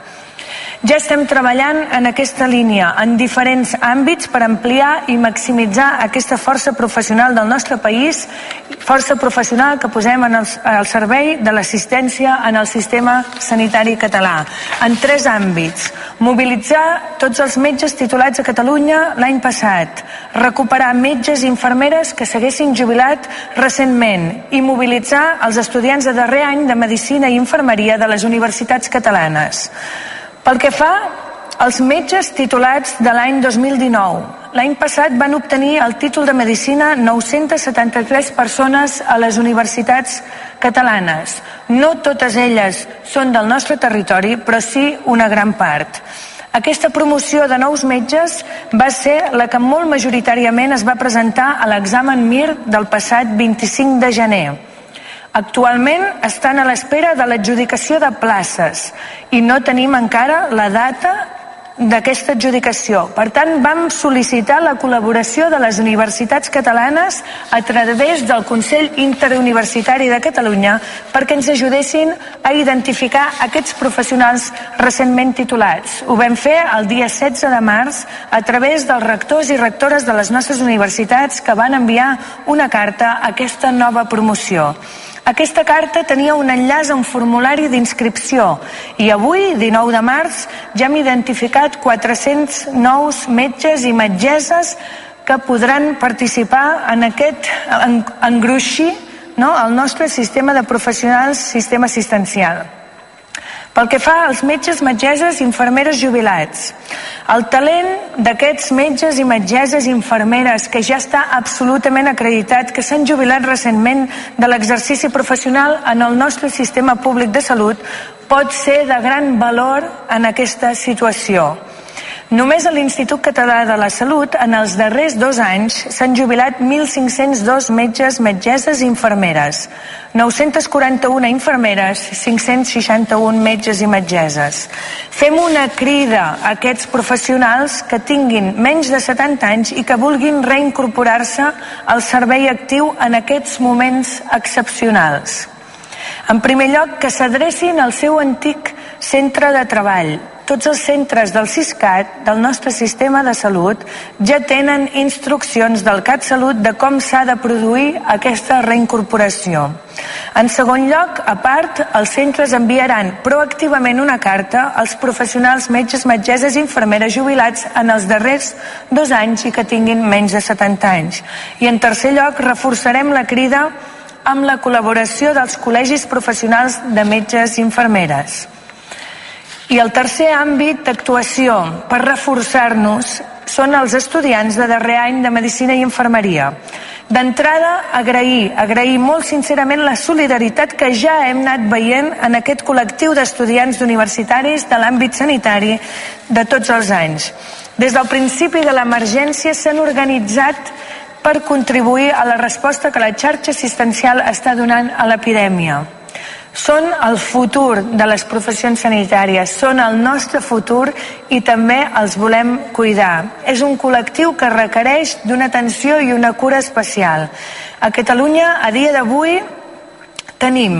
Ja estem treballant en aquesta línia, en diferents àmbits per ampliar i maximitzar aquesta força professional del nostre país, força professional que posem en el, al servei de l'assistència en el sistema sanitari català. En tres àmbits: mobilitzar tots els metges titulats a Catalunya l'any passat, recuperar metges i infermeres que s'haguessin jubilat recentment i mobilitzar els estudiants de darrer any de Medicina i Infermeria de les universitats catalanes. Pel que fa als metges titulats de l'any dos mil dinou, l'any passat van obtenir el títol de Medicina nou-centes setanta-tres persones a les universitats catalanes. No totes elles són del nostre territori, però sí una gran part. Aquesta promoció de nous metges va ser la que molt majoritàriament es va presentar a l'examen M I R del passat vint-i-cinc de gener. Actualment estan a l'espera de l'adjudicació de places i no tenim encara la data d'aquesta adjudicació. Per tant, vam sol·licitar la col·laboració de les universitats catalanes a través del Consell Interuniversitari de Catalunya perquè ens ajudessin a identificar aquests professionals recentment titulats. Ho vam fer el dia setze de març a través dels rectors i rectores de les nostres universitats que van enviar una carta a aquesta nova promoció. Aquesta carta tenia un enllaç a un formulari d'inscripció i avui, dinou de març, ja hem identificat quatre-cents nous metges i metgesses que podran participar en aquest engruixir, no, el nostre sistema de professionals, sistema assistencial. Pel que fa als metges, metgesses i infermeres jubilats, el talent d'aquests metges i metgesses i infermeres que ja està absolutament acreditat, que s'han jubilat recentment de l'exercici professional en el nostre sistema públic de salut, pot ser de gran valor en aquesta situació. Només a l'Institut Català de la Salut, en els darrers dos anys, s'han jubilat mil cinc-cents dos metges, metgesses i infermeres, nou-centes quaranta-una infermeres, cinc-cents seixanta-un metges i metgesses. Fem una crida a aquests professionals que tinguin menys de setanta anys i que vulguin reincorporar-se al servei actiu en aquests moments excepcionals. En primer lloc, que s'adrecin al seu antic centre de treball. Tots els centres del Siscat, del nostre sistema de salut, ja tenen instruccions del CatSalut de com s'ha de produir aquesta reincorporació. En segon lloc, a part, els centres enviaran proactivament una carta als professionals metges, metgesses i infermeres jubilats en els darrers dos anys i que tinguin menys de setanta anys. I en tercer lloc, reforçarem la crida amb la col·laboració dels col·legis professionals de metges i infermeres. I el tercer àmbit d'actuació per reforçar-nos són els estudiants de darrer any de Medicina i Infermeria. D'entrada, agrair, agrair molt sincerament la solidaritat que ja hem anat veient en aquest col·lectiu d'estudiants universitaris de l'àmbit sanitari de tots els anys. Des del principi de l'emergència s'han organitzat per contribuir a la resposta que la xarxa assistencial està donant a l'epidèmia. Són el futur de les professions sanitàries, són el nostre futur i també els volem cuidar. És un col·lectiu que requereix d'una atenció i una cura especial. A Catalunya, a dia d'avui, tenim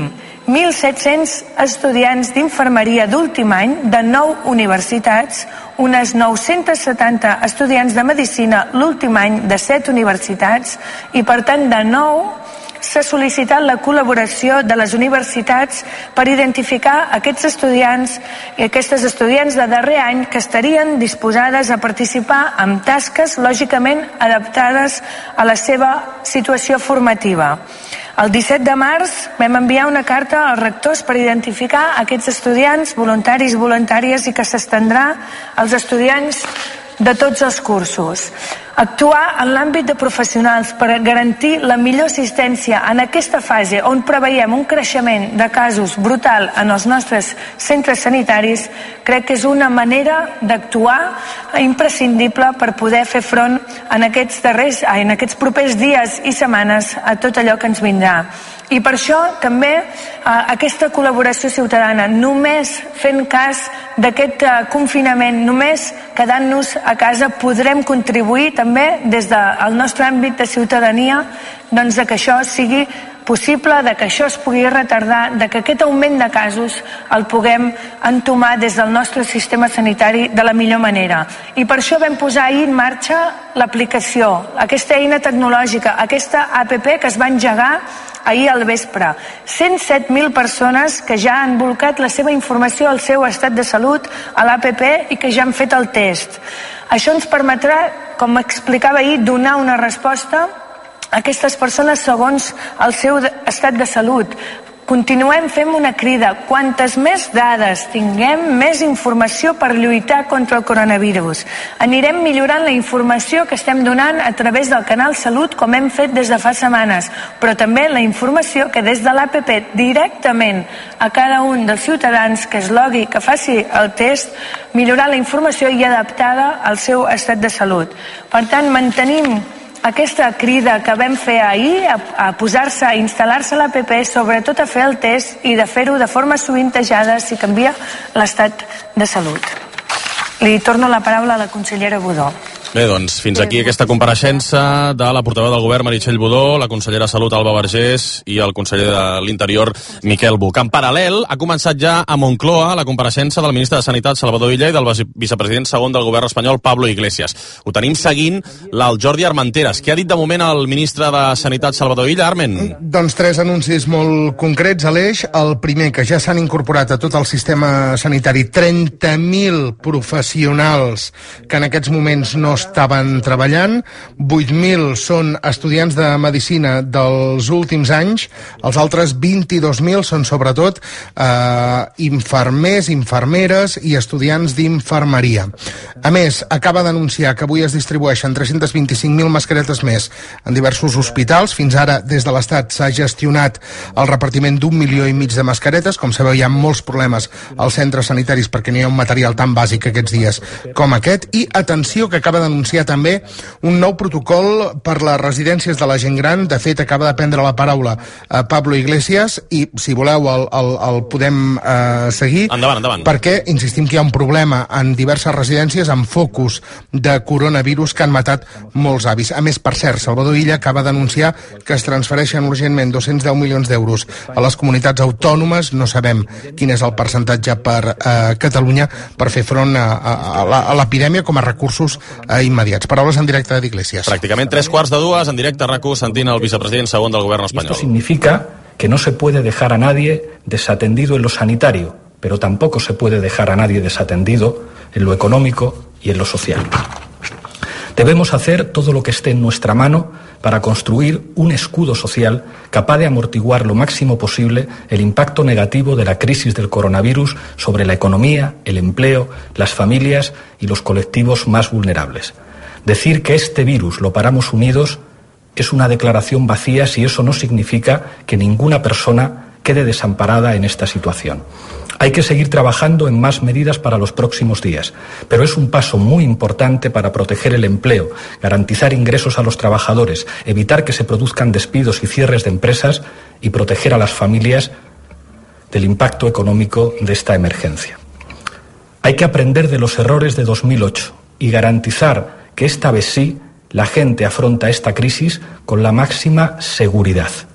mil set-cents estudiants d'infermeria d'últim any de nou universitats, unes nou-cents setanta estudiants de medicina l'últim any de set universitats i, per tant, de nou s'ha sol·licitat la col·laboració de les universitats per identificar aquests estudiants i aquestes estudiants de darrer any que estarien disposades a participar en tasques lògicament adaptades a la seva situació formativa. El disset de març vam enviar una carta als rectors per identificar aquests estudiants voluntaris i voluntàries i que s'estendrà als estudiants de tots els cursos. Actuar en l'àmbit de professionals per garantir la millor assistència en aquesta fase on preveiem un creixement de casos brutal en els nostres centres sanitaris crec que és una manera d'actuar imprescindible per poder fer front en aquests darrers, en aquests propers dies i setmanes a tot allò que ens vindrà. I per això també eh, aquesta col·laboració ciutadana, només fent cas d'aquest eh, confinament, només quedant-nos a casa podrem contribuir també des del nostre àmbit de ciutadania doncs, de que això sigui possible, de que això es pugui retardar, de que aquest augment de casos el puguem entomar des del nostre sistema sanitari de la millor manera. I per això vam posar ahir en marxa l'aplicació, aquesta eina tecnològica, aquesta app que es va engegar ahir al vespre. cent set mil persones que ja han volcat la seva informació al seu estat de salut a l'A P P i que ja han fet el test. Això ens permetrà, com explicava ahir, donar una resposta a aquestes persones segons el seu estat de salut. Continuem fent una crida. Quantes més dades tinguem, més informació per lluitar contra el coronavirus. Anirem millorant la informació que estem donant a través del canal Salut, com hem fet des de fa setmanes, però també la informació que des de l'A P P directament a cada un dels ciutadans que es logui, que faci el test, millorar la informació i adaptada al seu estat de salut. Per tant, mantenim aquesta crida que vam fer ahir a, a posar-se, a instal·lar-se a l'A P P, sobretot a fer el test i de fer-ho de forma sovintejada si canvia l'estat de salut. Li torno la paraula a la consellera Budó. Bé, doncs, fins aquí aquesta compareixença de la portaveu del govern, Meritxell Budó, la consellera de Salut, Alba Vergés, i el conseller de l'Interior, Miquel Buch. En paral·lel, ha començat ja a Moncloa la compareixença del ministre de Sanitat, Salvador Illa, i del vicepresident segon del govern espanyol, Pablo Iglesias. Ho tenim seguint el Jordi Armenteres. Què ha dit de moment el ministre de Sanitat, Salvador Illa, Armen? Doncs tres anuncis molt concrets a l'eix. El primer, que ja s'han incorporat a tot el sistema sanitari trenta mil professionals que en aquests moments no estaven treballant, vuit mil són estudiants de medicina dels últims anys, els altres vint-i-dos mil són sobretot eh, infermers, infermeres i estudiants d'infermeria. A més, acaba d'anunciar que avui es distribueixen tres-cents vint-i-cinc mil mascaretes més en diversos hospitals. Fins ara, des de l'Estat s'ha gestionat el repartiment d'un milió i mig de mascaretes. Com sabeu, hi ha molts problemes als centres sanitaris perquè n'hi ha un material tan bàsic aquests dies com aquest. I atenció, que acaba d'anunciar també un nou protocol per les residències de la gent gran. De fet, acaba de prendre la paraula a Pablo Iglesias i, si voleu, el, el, el podem eh, seguir. Endavant, endavant. Perquè insistim que hi ha un problema en diverses residències amb focus de coronavirus que han matat molts avis. A més, per cert, Salvador Illa acaba d'anunciar que es transfereixen urgentment dos-cents deu milions d'euros a les comunitats autònomes. No sabem quin és el percentatge per eh, Catalunya per fer front a, a, a l'epidèmia com a recursos eh, immediats. Paraules en directe d'Iglesias. Pràcticament tres quarts de dues, en directe a RAC u, sentint el vicepresident segon del govern espanyol. Esto significa que no se puede dejar a nadie desatendido en lo sanitario, pero tampoco se puede dejar a nadie desatendido en lo económico y en lo social. Debemos hacer todo lo que esté en nuestra mano para construir un escudo social capaz de amortiguar lo máximo posible el impacto negativo de la crisis del coronavirus sobre la economía, el empleo, las familias y los colectivos más vulnerables. Decir que este virus lo paramos unidos es una declaración vacía si eso no significa que ninguna persona quede desamparada en esta situación. Hay que seguir trabajando en más medidas para los próximos días, pero es un paso muy importante para proteger el empleo, garantizar ingresos a los trabajadores, evitar que se produzcan despidos y cierres de empresas y proteger a las familias del impacto económico de esta emergencia. Hay que aprender de los errores de dos mil ocho y garantizar que esta vez sí la gente afronta esta crisis con la máxima seguridad.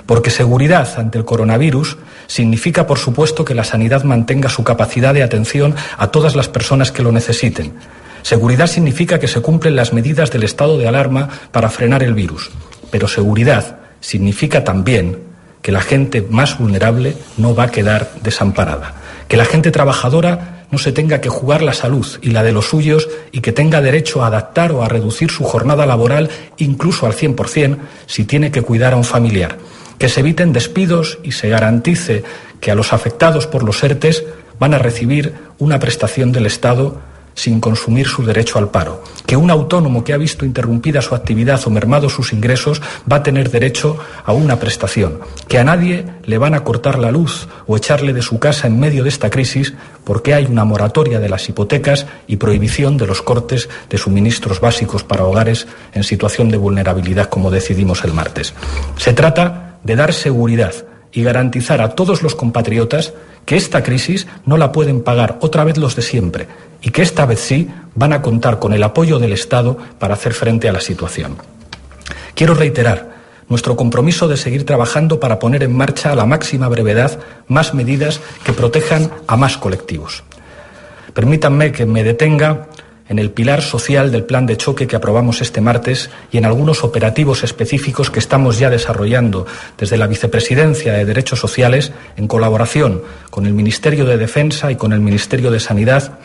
Porque seguridad ante el coronavirus significa, por supuesto, que la sanidad mantenga su capacidad de atención a todas las personas que lo necesiten. Seguridad significa que se cumplen las medidas del estado de alarma para frenar el virus. Pero seguridad significa también que la gente más vulnerable no va a quedar desamparada. Que la gente trabajadora no se tenga que jugar la salud y la de los suyos y que tenga derecho a adaptar o a reducir su jornada laboral incluso al cien por cien si tiene que cuidar a un familiar. Que se eviten despidos y se garantice que a los afectados por los ERTES van a recibir una prestación del Estado sin consumir su derecho al paro. Que un autónomo que ha visto interrumpida su actividad o mermado sus ingresos va a tener derecho a una prestación. Que a nadie le van a cortar la luz o echarle de su casa en medio de esta crisis porque hay una moratoria de las hipotecas y prohibición de los cortes de suministros básicos para hogares en situación de vulnerabilidad, como decidimos el martes. Se trata de dar seguridad y garantizar a todos los compatriotas que esta crisis no la pueden pagar otra vez los de siempre y que esta vez sí van a contar con el apoyo del Estado para hacer frente a la situación. Quiero reiterar nuestro compromiso de seguir trabajando para poner en marcha a la máxima brevedad más medidas que protejan a más colectivos. Permítanme que me detenga en el pilar social del plan de choque que aprobamos este martes y en algunos operativos específicos que estamos ya desarrollando desde la Vicepresidencia de Derechos Sociales en colaboración con el Ministerio de Defensa y con el Ministerio de Sanidad.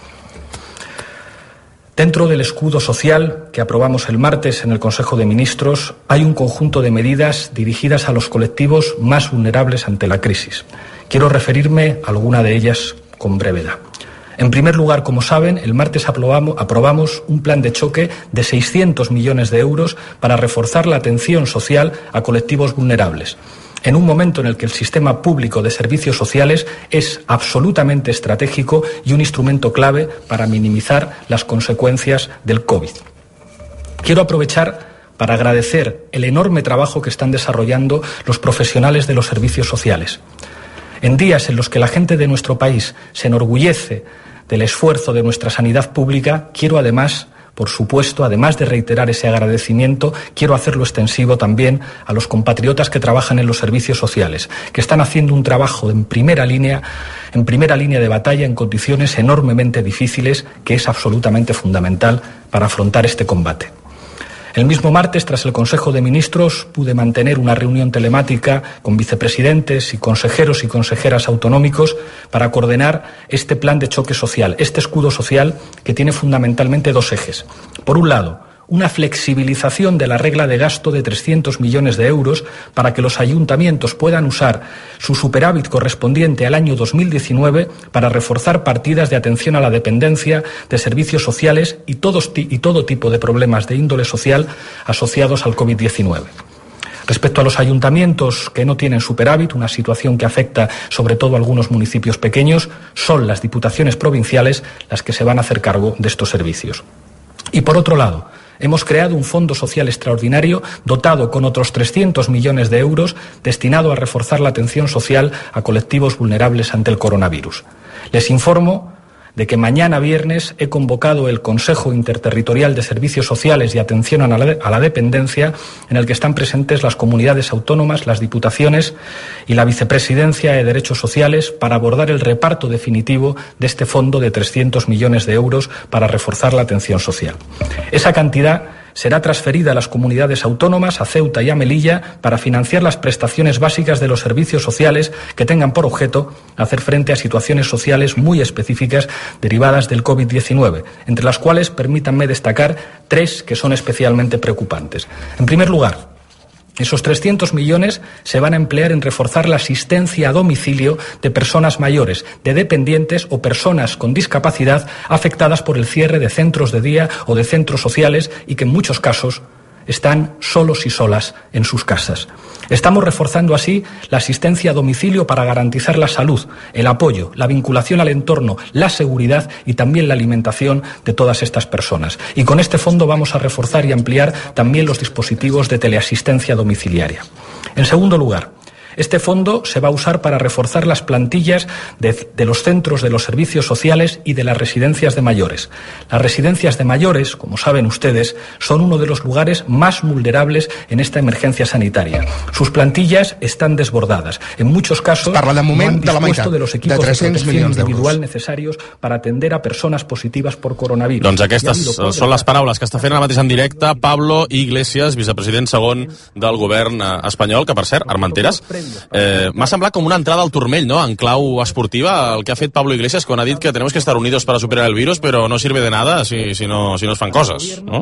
Dentro del escudo social que aprobamos el martes en el Consejo de Ministros hay un conjunto de medidas dirigidas a los colectivos más vulnerables ante la crisis. Quiero referirme a alguna de ellas con brevedad. En primer lugar, como saben, el martes aprobamos, aprobamos un plan de choque de seiscientos millones de euros para reforzar la atención social a colectivos vulnerables, en un momento en el que el sistema público de servicios sociales es absolutamente estratégico y un instrumento clave para minimizar las consecuencias del COVID. Quiero aprovechar para agradecer el enorme trabajo que están desarrollando los profesionales de los servicios sociales. En días en los que la gente de nuestro país se enorgullece del esfuerzo de nuestra sanidad pública, quiero además, por supuesto, además de reiterar ese agradecimiento, quiero hacerlo extensivo también a los compatriotas que trabajan en los servicios sociales, que están haciendo un trabajo en primera línea, en primera línea de batalla en condiciones enormemente difíciles, que es absolutamente fundamental para afrontar este combate. El mismo martes, tras el Consejo de Ministros, pude mantener una reunión telemática con vicepresidentes y consejeros y consejeras autonómicos para coordinar este plan de choque social, este escudo social que tiene fundamentalmente dos ejes. Por un lado, una flexibilización de la regla de gasto de trescientos millones de euros para que los ayuntamientos puedan usar su superávit correspondiente al año dos mil diecinueve para reforzar partidas de atención a la dependencia, de servicios sociales y, todos, y todo tipo de problemas de índole social asociados al COVID diecinueve. Respecto a los ayuntamientos que no tienen superávit, una situación que afecta sobre todo a algunos municipios pequeños, son las diputaciones provinciales las que se van a hacer cargo de estos servicios. Y por otro lado, hemos creado un fondo social extraordinario dotado con otros trescientos millones de euros destinado a reforzar la atención social a colectivos vulnerables ante el coronavirus. Les informo de que mañana viernes he convocado el Consejo Interterritorial de Servicios Sociales y Atención a la, a la Dependencia, en el que están presentes las comunidades autónomas, las diputaciones y la Vicepresidencia de Derechos Sociales para abordar el reparto definitivo de este fondo de trescientos millones de euros para reforzar la atención social. Esa cantidad será transferida a las comunidades autónomas, a Ceuta y a Melilla, para financiar las prestaciones básicas de los servicios sociales que tengan por objeto hacer frente a situaciones sociales muy específicas derivadas del COVID diecinueve, entre las cuales permítanme destacar tres que son especialmente preocupantes. En primer lugar, esos trescientos millones se van a emplear en reforzar la asistencia a domicilio de personas mayores, de dependientes o personas con discapacidad afectadas por el cierre de centros de día o de centros sociales y que en muchos casos están solos y solas en sus casas. Estamos reforzando así la asistencia a domicilio para garantizar la salud, el apoyo, la vinculación al entorno, la seguridad y también la alimentación de todas estas personas. Y con este fondo vamos a reforzar y ampliar también los dispositivos de teleasistencia domiciliaria. En segundo lugar, Este fondo se va a usar para reforzar las plantillas de, de los centros de los servicios sociales y de las residencias de mayores. Las residencias de mayores, como saben ustedes, son uno de los lugares más vulnerables en esta emergencia sanitaria. Sus plantillas están desbordadas. En muchos casos Parla de moment no han de la dispuesto meitat, de los de equipos de, tres-cents protección milions d'euros. individual necesarios para atender a personas positivas por coronavirus. Doncs aquestes són les paraules que està fent ara mateix en directe Pablo Iglesias, vicepresident segon del govern espanyol, que per cert, Armenteres, eh, m'ha semblat com una entrada al turmell, no?, en clau esportiva, el que ha fet Pablo Iglesias quan ha dit que tenemos que estar unidos para superar el virus, però no sirve de nada si, si, no, si no es fan coses, no?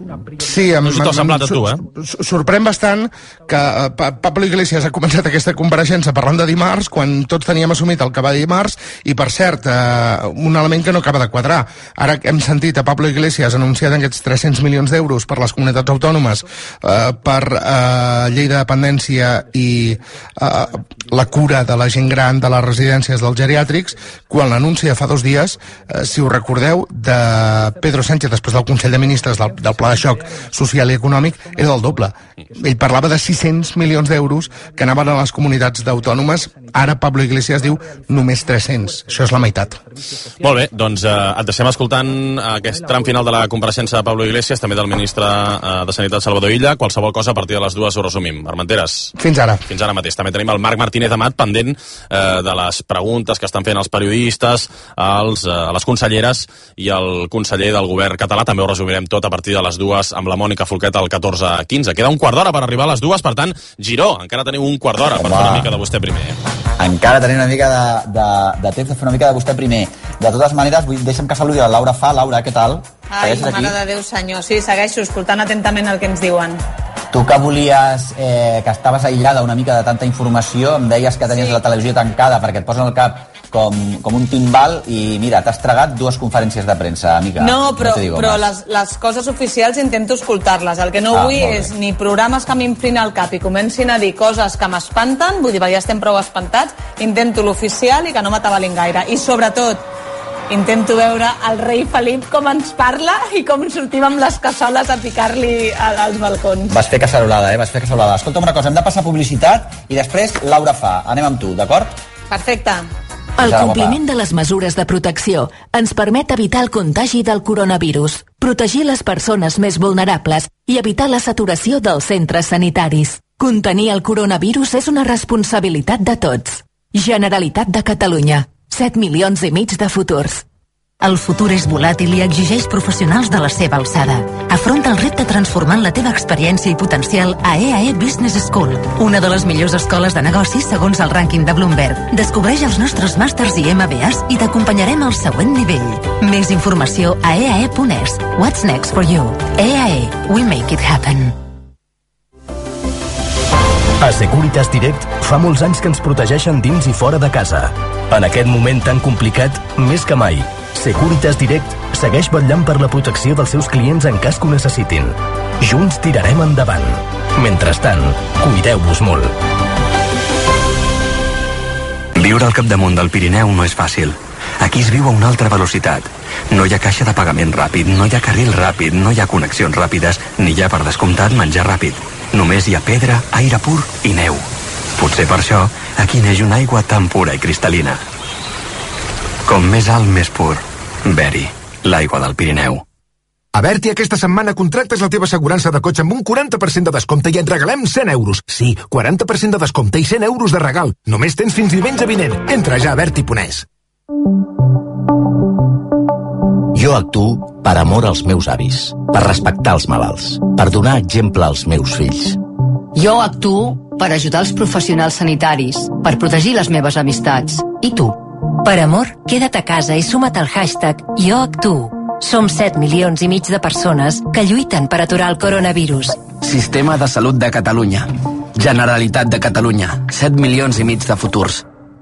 Sí, em, no sé si t'ho ha semblat a tu, eh? Sorprèn bastant que uh, Pablo Iglesias ha començat aquesta compareixença parlant de dimarts, quan tots teníem assumit el que va dir dimarts, i per cert, uh, un element que no acaba de quadrar. Ara hem sentit a Pablo Iglesias anunciat aquests tres-cents milions d'euros per les comunitats autònomes uh, per uh, llei de dependència i uh, la cura de la gent gran de les residències dels geriàtrics, quan l'anunci de fa dos dies, uh, si us recordeu, de Pedro Sánchez després del Consell de Ministres del, del Pla de Xoc Social i Econòmic, era del doble. Ell parlava de sis-cents milions d'euros que anaven a les comunitats d'autònomes. Ara Pablo Iglesias diu només tres-cents. Això és la meitat. Molt bé, doncs eh, et deixem escoltant aquest tram final de la compareixença de Pablo Iglesias, també del ministre eh, de Sanitat Salvador Illa. Qualsevol cosa a partir de les dues ho resumim. Armenteres. Fins ara. Fins ara mateix. També tenim el Marc Martínez Amat pendent eh, de les preguntes que estan fent els periodistes, els, eh, les conselleres i el conseller del govern català. També ho resumirem tot a partir de les dues amb la Mònica Folquet al catorze quinze. Queda un quart d'hora per arribar a les dues, per tant, Giró, encara teniu un quart d'hora per fer una mica de vostè primer. Encara tenim una mica de, de, de temps de fer una mica de vostè primer. De totes maneres, vull, deixa'm que saludi la Laura Fa. Laura, què tal? Ai, mare de Déu, senyor. Sí, segueixo escoltant atentament el que ens diuen. Tu que volies, eh, que estaves aïllada una mica de tanta informació, em deies que tenies sí. la televisió tancada perquè et posen al cap com, com un timbal i mira, t'has tragat dues conferències de premsa, amiga. No, però, no però les, les coses oficials intento escoltar-les. El que no ah, vull és ni programes que m'inflin al cap i comencin a dir coses que m'espanten, vull dir, perquè ja estem prou espantats, intento l'oficial i que no m'atabalin gaire. I sobretot, intento veure el rei Felip com ens parla i com sortim amb les cassoles a picar-li als balcons. Vas fer cacerolada, eh? Vas fer cacerolada. Escolta una cosa, hem de passar publicitat i després Laura Fa. Anem amb tu, d'acord? Perfecte. El compliment de les mesures de protecció ens permet evitar el contagi del coronavirus, protegir les persones més vulnerables i evitar la saturació dels centres sanitaris. Contenir el coronavirus és una responsabilitat de tots. Generalitat de Catalunya. set milions i mig de futurs. El futur és volàtil i exigeix professionals de la seva alçada. Afronta el repte transformant la teva experiència i potencial a E A E Business School, una de les millors escoles de negocis segons el rànquing de Bloomberg. Descobreix els nostres màsters i M B As i t'acompanyarem al següent nivell. Més informació a e a e punt es. What's next for you? E A E. We make it happen. A Securitas Direct fa molts anys que ens protegeixen dins i fora de casa. En aquest moment tan complicat, més que mai, Securitas Direct segueix vetllant per la protecció dels seus clients en cas que ho necessitin. Junts tirarem endavant. Mentrestant, cuideu-vos molt. Viure al capdamunt del Pirineu no és fàcil. Aquí es viu a una altra velocitat. No hi ha caixa de pagament ràpid, no hi ha carril ràpid, no hi ha connexions ràpides, ni hi ha, per descomptat, menjar ràpid. Només hi ha pedra, aire pur i neu. Potser per això, aquí neix una aigua tan pura i cristal·lina. Com més alt, més pur. Beri, l'aigua del Pirineu. A Berti aquesta setmana contractes la teva assegurança de cotxe amb un quaranta per cent de descompte i et regalem cent euros. Sí, quaranta per cent de descompte i cent euros de regal. Només tens fins diumenge vinent. Entra ja a berti punt es. Jo actuo per amor als meus avis, per respectar els malalts, per donar exemple als meus fills. Jo actuo per ajudar els professionals sanitaris, per protegir les meves amistats. I tu? Per amor, queda't a casa i suma't al hashtag Jo actuo. Som set milions i mig de persones que lluiten per aturar el coronavirus. Sistema de Salut de Catalunya. Generalitat de Catalunya. set milions i mig de futurs.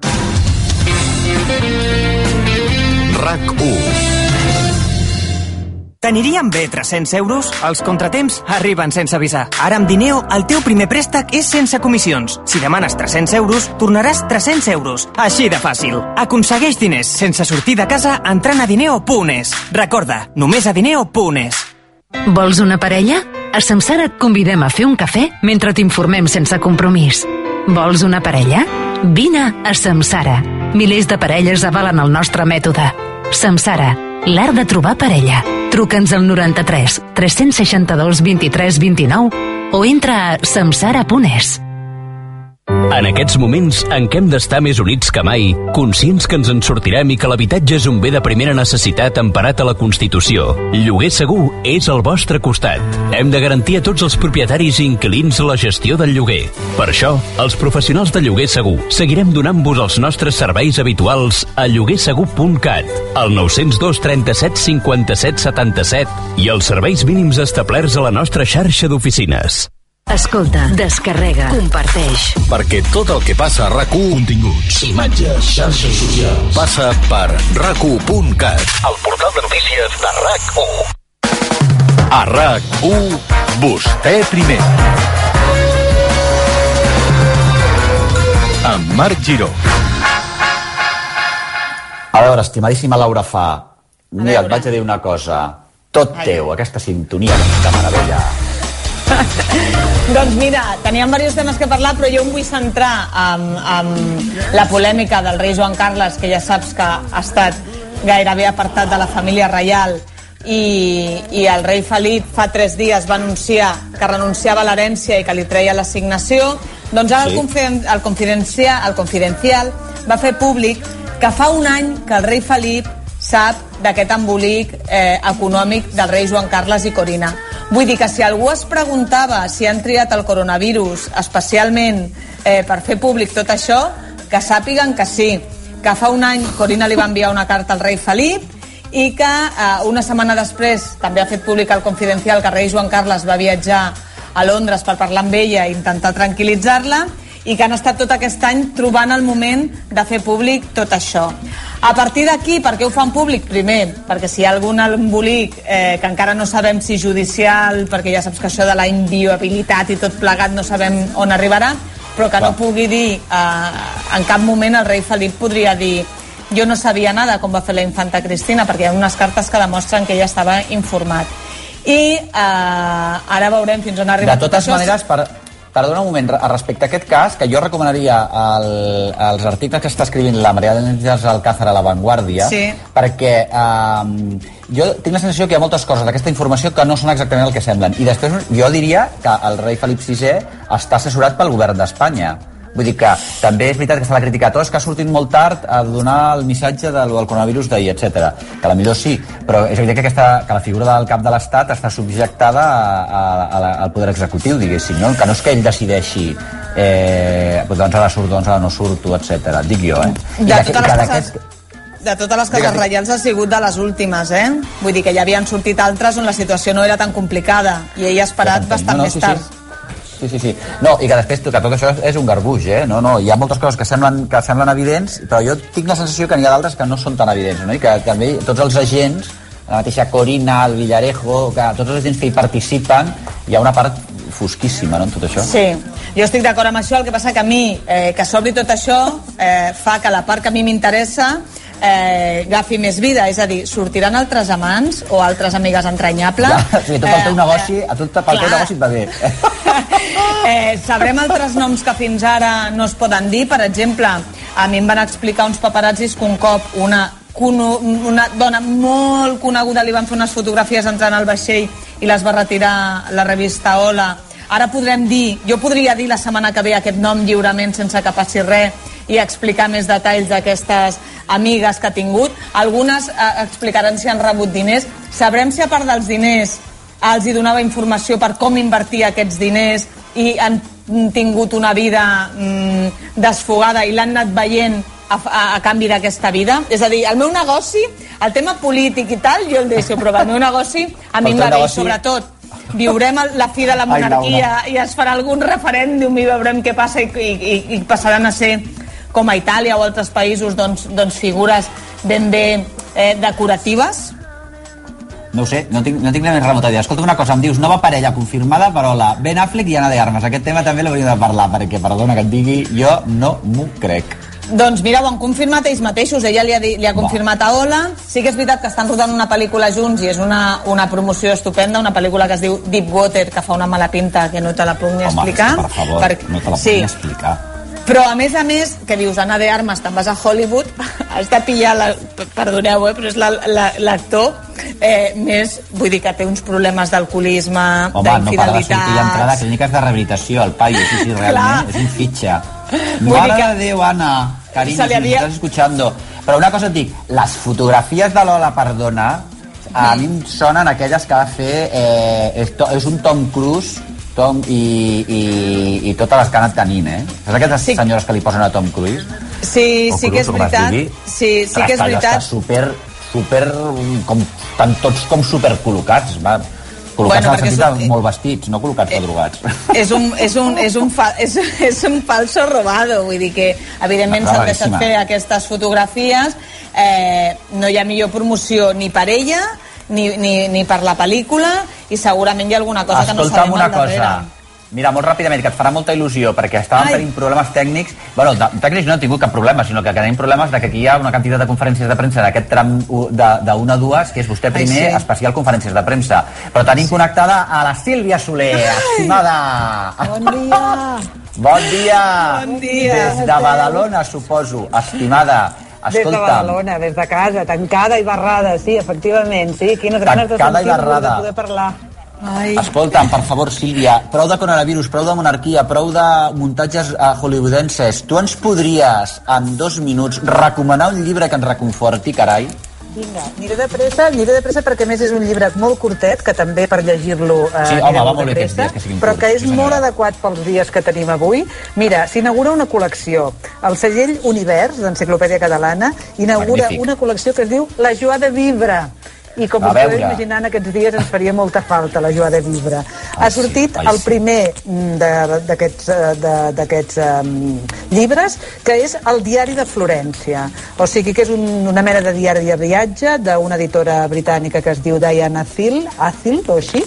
RAC u. T'anirien bé tres-cents euros? Els contratemps arriben sense avisar. Ara amb Dineo, el teu primer préstec és sense comissions. Si demanes tres-cents euros, tornaràs tres-cents euros. Així de fàcil. Aconsegueix diners sense sortir de casa entrant a dineo punt es. Recorda, només a dineo punt es. Vols una parella? A Samsara et convidem a fer un cafè mentre t'informem sense compromís. Vols una parella? Vine a Samsara. Milers de parelles avalen el nostre mètode. Samsara, l'art de trobar parella. Truca'ns al noranta-tres tres-cents seixanta-dos vint-i-tres vint-i-nou o entra a samsara punt es. En aquests moments en què hem d'estar més units que mai, conscients que ens en sortirem i que l'habitatge és un bé de primera necessitat emparat a la Constitució, Lloguer Segur és al vostre costat. Hem de garantir a tots els propietaris i inquilins la gestió del lloguer. Per això, els professionals de Lloguer Segur seguirem donant-vos els nostres serveis habituals a lloguer segur punt cat, al nou zero dos trenta-set cinquanta-set setanta-set i els serveis mínims establerts a la nostra xarxa d'oficines. Escolta, descarrega, comparteix. Perquè tot el que passa a RAC u, continguts, imatges, xarxes socials, passa per rac u punt cat, el portal de notícies de RAC u. A RAC u, vostè primer. Amb Marc Giró. A veure, estimadíssima Laura Fa, mira, et vaig a dir una cosa. Tot teu, aquesta sintonia, aquesta meravella. Doncs mira, teníem diversos temes que parlar, però jo em vull centrar en, en la polèmica del rei Joan Carles, que ja saps que ha estat gairebé apartat de la família reial, i, i el rei Felip fa tres dies va anunciar que renunciava a l'herència i que li treia l'assignació. Doncs ara sí. el, confiden, el, confidencial, el Confidencial va fer públic que fa un any que el rei Felip sap d'aquest embolic eh, econòmic del rei Joan Carles i Corina. Vull dir que si algú es preguntava si han triat el coronavirus especialment eh, per fer públic tot això, que sàpiguen que sí, que fa un any Corina li va enviar una carta al rei Felip i que eh, una setmana després també ha fet públic al Confidencial que el rei Joan Carles va viatjar a Londres per parlar amb ella i intentar tranquil·litzar-la, i que han estat tot aquest any trobant el moment de fer públic tot això. A partir d'aquí, per què ho fan públic? Primer, perquè si hi ha algun embolic eh, que encara no sabem si judicial, perquè ja saps que això de la inviolabilitat i tot plegat no sabem on arribarà, però que no pugui dir, eh, en cap moment el rei Felip podria dir jo no sabia nada, com va fer la infanta Cristina, perquè hi ha unes cartes que demostren que ella estava informat. I eh, ara veurem fins on arriba tot això. De totes maneres, per... Perdona un moment, respecte a aquest cas, que jo recomanaria el, els articles que està escrivint la Maria Delicias Alcázar a La Vanguardia, sí. perquè eh, jo tinc la sensació que hi ha moltes coses d'aquesta informació que no són exactament el que semblen. I després jo diria que el rei Felip sisè està assessorat pel govern d'Espanya. Vull dir que també és veritat que se l'ha criticat, oh, és que ha sortit molt tard a donar el missatge del, del coronavirus d'ahir, etcètera. Que la millor sí, però és evident que, aquesta, que la figura del cap de l'Estat està subjectada a, a, a, al poder executiu, diguéssim, no? Que no és que ell decideixi eh, doncs ara surto, doncs ara no surto, etcètera. Dic jo, eh? De, I totes, les cases, de totes les cases reials ha sigut de les últimes, eh? Vull dir que ja havien sortit altres on la situació no era tan complicada i ell ha esperat bastant no, no, més sí, tard. Sí. Sí, sí, sí. No, i que després que tot això és un garbuix, eh? No, no, hi ha moltes coses que semblen, que semblen evidents, però jo tinc la sensació que n'hi ha d'altres que no són tan evidents, no? I que també tots els agents, la mateixa Corina, el Villarejo, que tots els agents que hi participen, hi ha una part fosquíssima, no?, en tot això. Sí, jo estic d'acord amb això, el que passa que a mi, eh, que s'obri tot això, eh, fa que la part que a mi m'interessa eh, agafi més vida, és a dir, sortiran altres amants o altres amigues entranyables. Ja, sí, tot el teu negoci, a tot el teu negoci et va bé. Eh, sabrem altres noms que fins ara no es poden dir. Per exemple, a mi em van explicar uns paparazzis que un cop una, una dona molt coneguda li van fer unes fotografies entrant al vaixell i les va retirar la revista Hola. Ara podrem dir, jo podria dir la setmana que ve aquest nom lliurement sense que passi res i explicar més detalls d'aquestes amigues que ha tingut. Algunes eh, explicaran si han rebut diners. Sabrem si a part dels diners els hi donava informació per com invertir aquests diners i han tingut una vida mm, desfogada i l'han anat veient a, a, a canvi d'aquesta vida. És a dir, el meu negoci, el tema polític i tal, jo el deixo, però el meu negoci a mi em va bé, sobretot viurem la fi de la monarquia i es farà algun referèndum i veurem què passa i, i, i passaran a ser com a Itàlia o altres països doncs, doncs figures ben bé eh, decoratives. No ho sé, no tinc, no tinc la més remota idea. Escolta una cosa, em dius, nova parella confirmada, però la Ben Affleck i Ana de Armas. Aquest tema també l'hauríem de parlar, perquè, perdona que et digui, jo no m'ho crec. Doncs mira, ho han confirmat ells mateixos. Ella li ha, li ha confirmat a Hola. Sí que és veritat que estan rodant una pel·lícula junts i és una, una promoció estupenda, una pel·lícula que es diu Deep Water, que fa una mala pinta que no te la puc ni explicar. Home, per favor, per... no te la puc sí. ni explicar. Però a més a més, que dius, Ana de Armas, te'n vas a Hollywood, has de pillar, la, perdoneu, eh, però és l'actor eh, més, vull dir que té uns problemes d'alcoholisme, d'infidelitat... Home, no para de sortir l'entrada a clíniques de rehabilitació, el paio, sí, sí, realment, és un fitxa. Mare de Déu, Anna, carinyo, si havia... estàs escuchando. Però una cosa et dic, les fotografies de Lola Perdona, a mi em sonen aquelles que va fer, eh, és, to, és un Tom Cruise, Tom i, i, i totes les que ha anat tenint, eh? Saps aquestes sí. senyores que li posen a Tom Cruise? Sí, sí que és veritat. Sí, sí que és veritat. Està super, super, com, estan tots com super col·locats, va. Col·locats bueno, en el sentit un... molt vestits, no col·locats eh, o drogats. És un, és, un, és, un fa, és, és un falso robado, vull dir que evidentment s'han deixat fer aquestes fotografies, eh, no hi ha millor promoció ni per ella, Ni, ni, ni per la pel·lícula, i segurament hi ha alguna cosa Escolta'm que no sabem una al darrere. Cosa. Mira, molt ràpidament, que et farà molta il·lusió, perquè estàvem Ai. tenint problemes tècnics. Bueno, tècnics no hem tingut cap problema, sinó que tenim problemes de que aquí hi ha una quantitat de conferències de premsa d'aquest tram d'una a dues, que és vostè primer, Ai, sí. especial conferències de premsa. Però tenim sí. connectada a la Sílvia Soler, Ai. estimada. Bon dia. Bon dia. Bon dia. Des de Badalona, suposo, estimada. Escolta. Des de Badalona, des de casa, tancada i barrada, sí, efectivament, sí. Quines ganes de sentir-vos, de poder parlar. Ai. Escolta'm, per favor, Sílvia, prou de coronavirus, prou de monarquia, prou de muntatges hollywoodenses. Tu ens podries, en dos minuts, recomanar un llibre que ens reconforti, carai? Vinga, aniré de pressa, aniré de pressa perquè a més és un llibre molt curtet, que també per llegir-lo eh, sí, home, va molt bé aquests dies que siguin però curts, que és sí, molt adequat pels dies que tenim avui. Mira, s'inaugura una col·lecció. El segell Univers, d'Enciclopèdia Catalana, inaugura Magnífic. una col·lecció que es diu La Joie de Vivre. I com us podeu imaginar, en aquests dies ens faria molta falta la Joie de Vivre. Ha sortit el primer d'aquests um, llibres, que és el Diari de Florència. O sigui que és un, una mena de diari de viatge d'una editora britànica que es diu Diana Thiel, Athil, o així,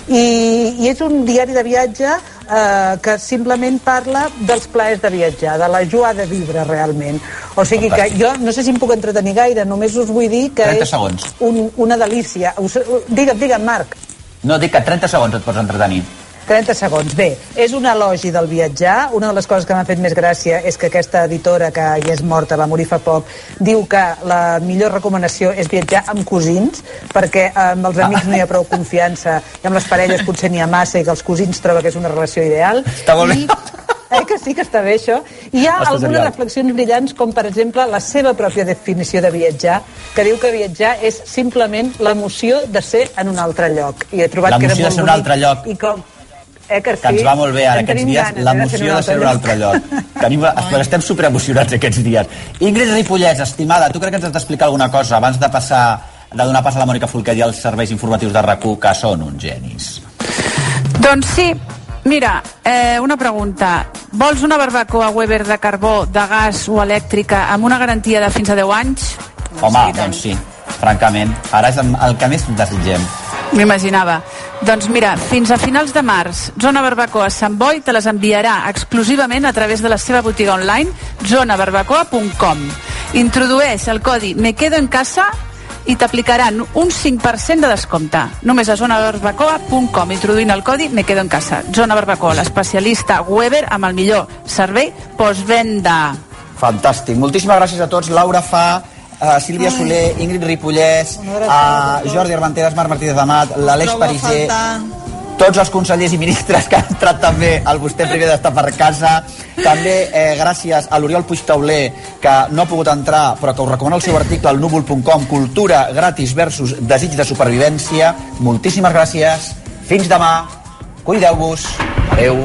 i, i és un diari de viatge eh, que simplement parla dels plaers de viatjar, de la joie de vivre realment. O sigui que jo no sé si em puc entretenir gaire, només us vull dir que és un, una delícia. Us, digue'm, digue'm, Marc. No, dic que trenta segons et pots entretenir. trenta segons. Bé, és un elogi del viatjar. Una de les coses que m'ha fet més gràcia és que aquesta editora, que ja és morta, va morir fa poc, diu que la millor recomanació és viatjar amb cosins, perquè amb els amics no hi ha prou confiança i amb les parelles potser n'hi ha massa i que els cosins troba que és una relació ideal. Està molt bé. Eh que sí que està bé això? I hi ha Està algunes genial. reflexions brillants, com per exemple la seva pròpia definició de viatjar, que diu que viatjar és simplement l'emoció de ser en un altre lloc. I he trobat que era molt bonic. L'emoció de ser en un altre lloc. I com, eh que, sí? que ens va molt bé ara aquests dies, l'emoció de ser en un altre lloc. Tenim, estem superemocionats aquests dies. Ingrid Ripollès, estimada, tu crec que ens has d'explicar alguna cosa abans de passar de donar pas a la Mònica Folquet i als serveis informatius de RAC u, que són uns genis. Doncs sí. Mira, eh, una pregunta. Vols una barbacoa Weber de carbó, de gas o elèctrica amb una garantia de fins a deu anys? Home, doncs sí, francament. Ara és el que més desitgem. M'imaginava. Doncs mira, fins a finals de març, Zona Barbacoa Sant Boi te les enviarà exclusivament a través de la seva botiga online zona barbacoa punt com. Introdueix el codi Me Quedo en Casa i t'aplicaran un cinc per cent de descompte. Només a zona barbacoa punt com, introduint el codi Me Quedo en Casa. Zona Barbacoa, l'especialista Weber amb el millor servei postvenda. Fantàstic. Moltíssimes gràcies a tots. Laura Fa, uh, Sílvia Ai. Soler, Ingrid Ripollès, uh, Jordi Armenteres, Marc Martínez Amat, l'Aleix Pariser, tots els consellers i ministres que han entrat també al vostè primer d'estar per casa. També eh, gràcies a l'Oriol Puigtauler, que no ha pogut entrar però que us recomana el seu article al núvol punt com, Cultura gratis versus desig de supervivència. Moltíssimes gràcies, fins demà, cuideu-vos, adeu.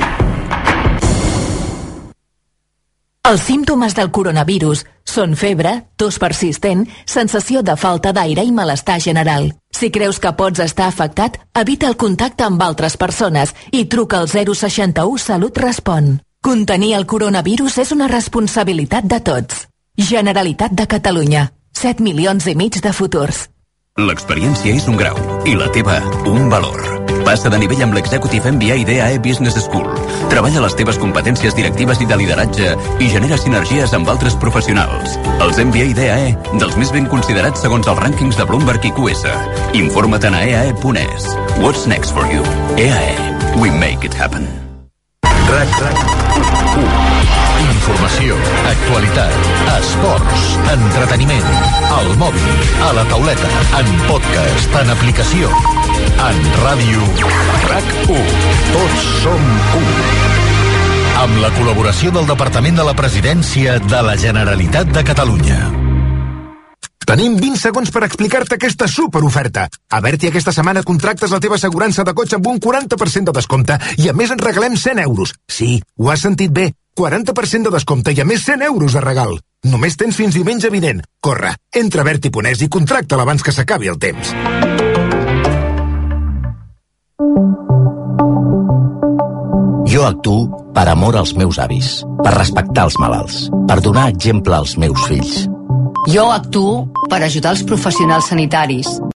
Els símptomes del coronavirus són febre, tos persistent, sensació de falta d'aire i malestar general. Si creus que pots estar afectat, evita el contacte amb altres persones i truca al zero seixanta u Salut Respon. Contenir el coronavirus és una responsabilitat de tots. Generalitat de Catalunya. set milions i mig de futurs. L'experiència és un grau i la teva un valor. Passa de nivell amb l'Executive M B A D A E Business School. Treballa les teves competències directives i de lideratge i genera sinergies amb altres professionals. Els M B A D A E, dels més ben considerats segons els rànquings de Bloomberg i Q S. Informa't a e a e punt es. What's next for you? E A E. We make it happen. RAC, RAC, Informació, actualitat, esports, entreteniment, al mòbil, a la tauleta, en podcast, en aplicació, en ràdio RAC u. Tots som u. Amb la col·laboració del Departament de la Presidència de la Generalitat de Catalunya. Tenim vint segons per explicar-te aquesta superoferta. A Berti aquesta setmana contractes la teva assegurança de cotxe amb un quaranta per cent de descompte i a més en regalem cent euros. Sí, ho has sentit bé. quaranta per cent de descompte i a més cent euros de regal. Només tens fins diumenge vinent. Corre, entra a Berti punt es i contracta-la abans que s'acabi el temps. Jo actuo per amor als meus avis, per respectar els malalts, per donar exemple als meus fills. Jo actuo per ajudar els professionals sanitaris,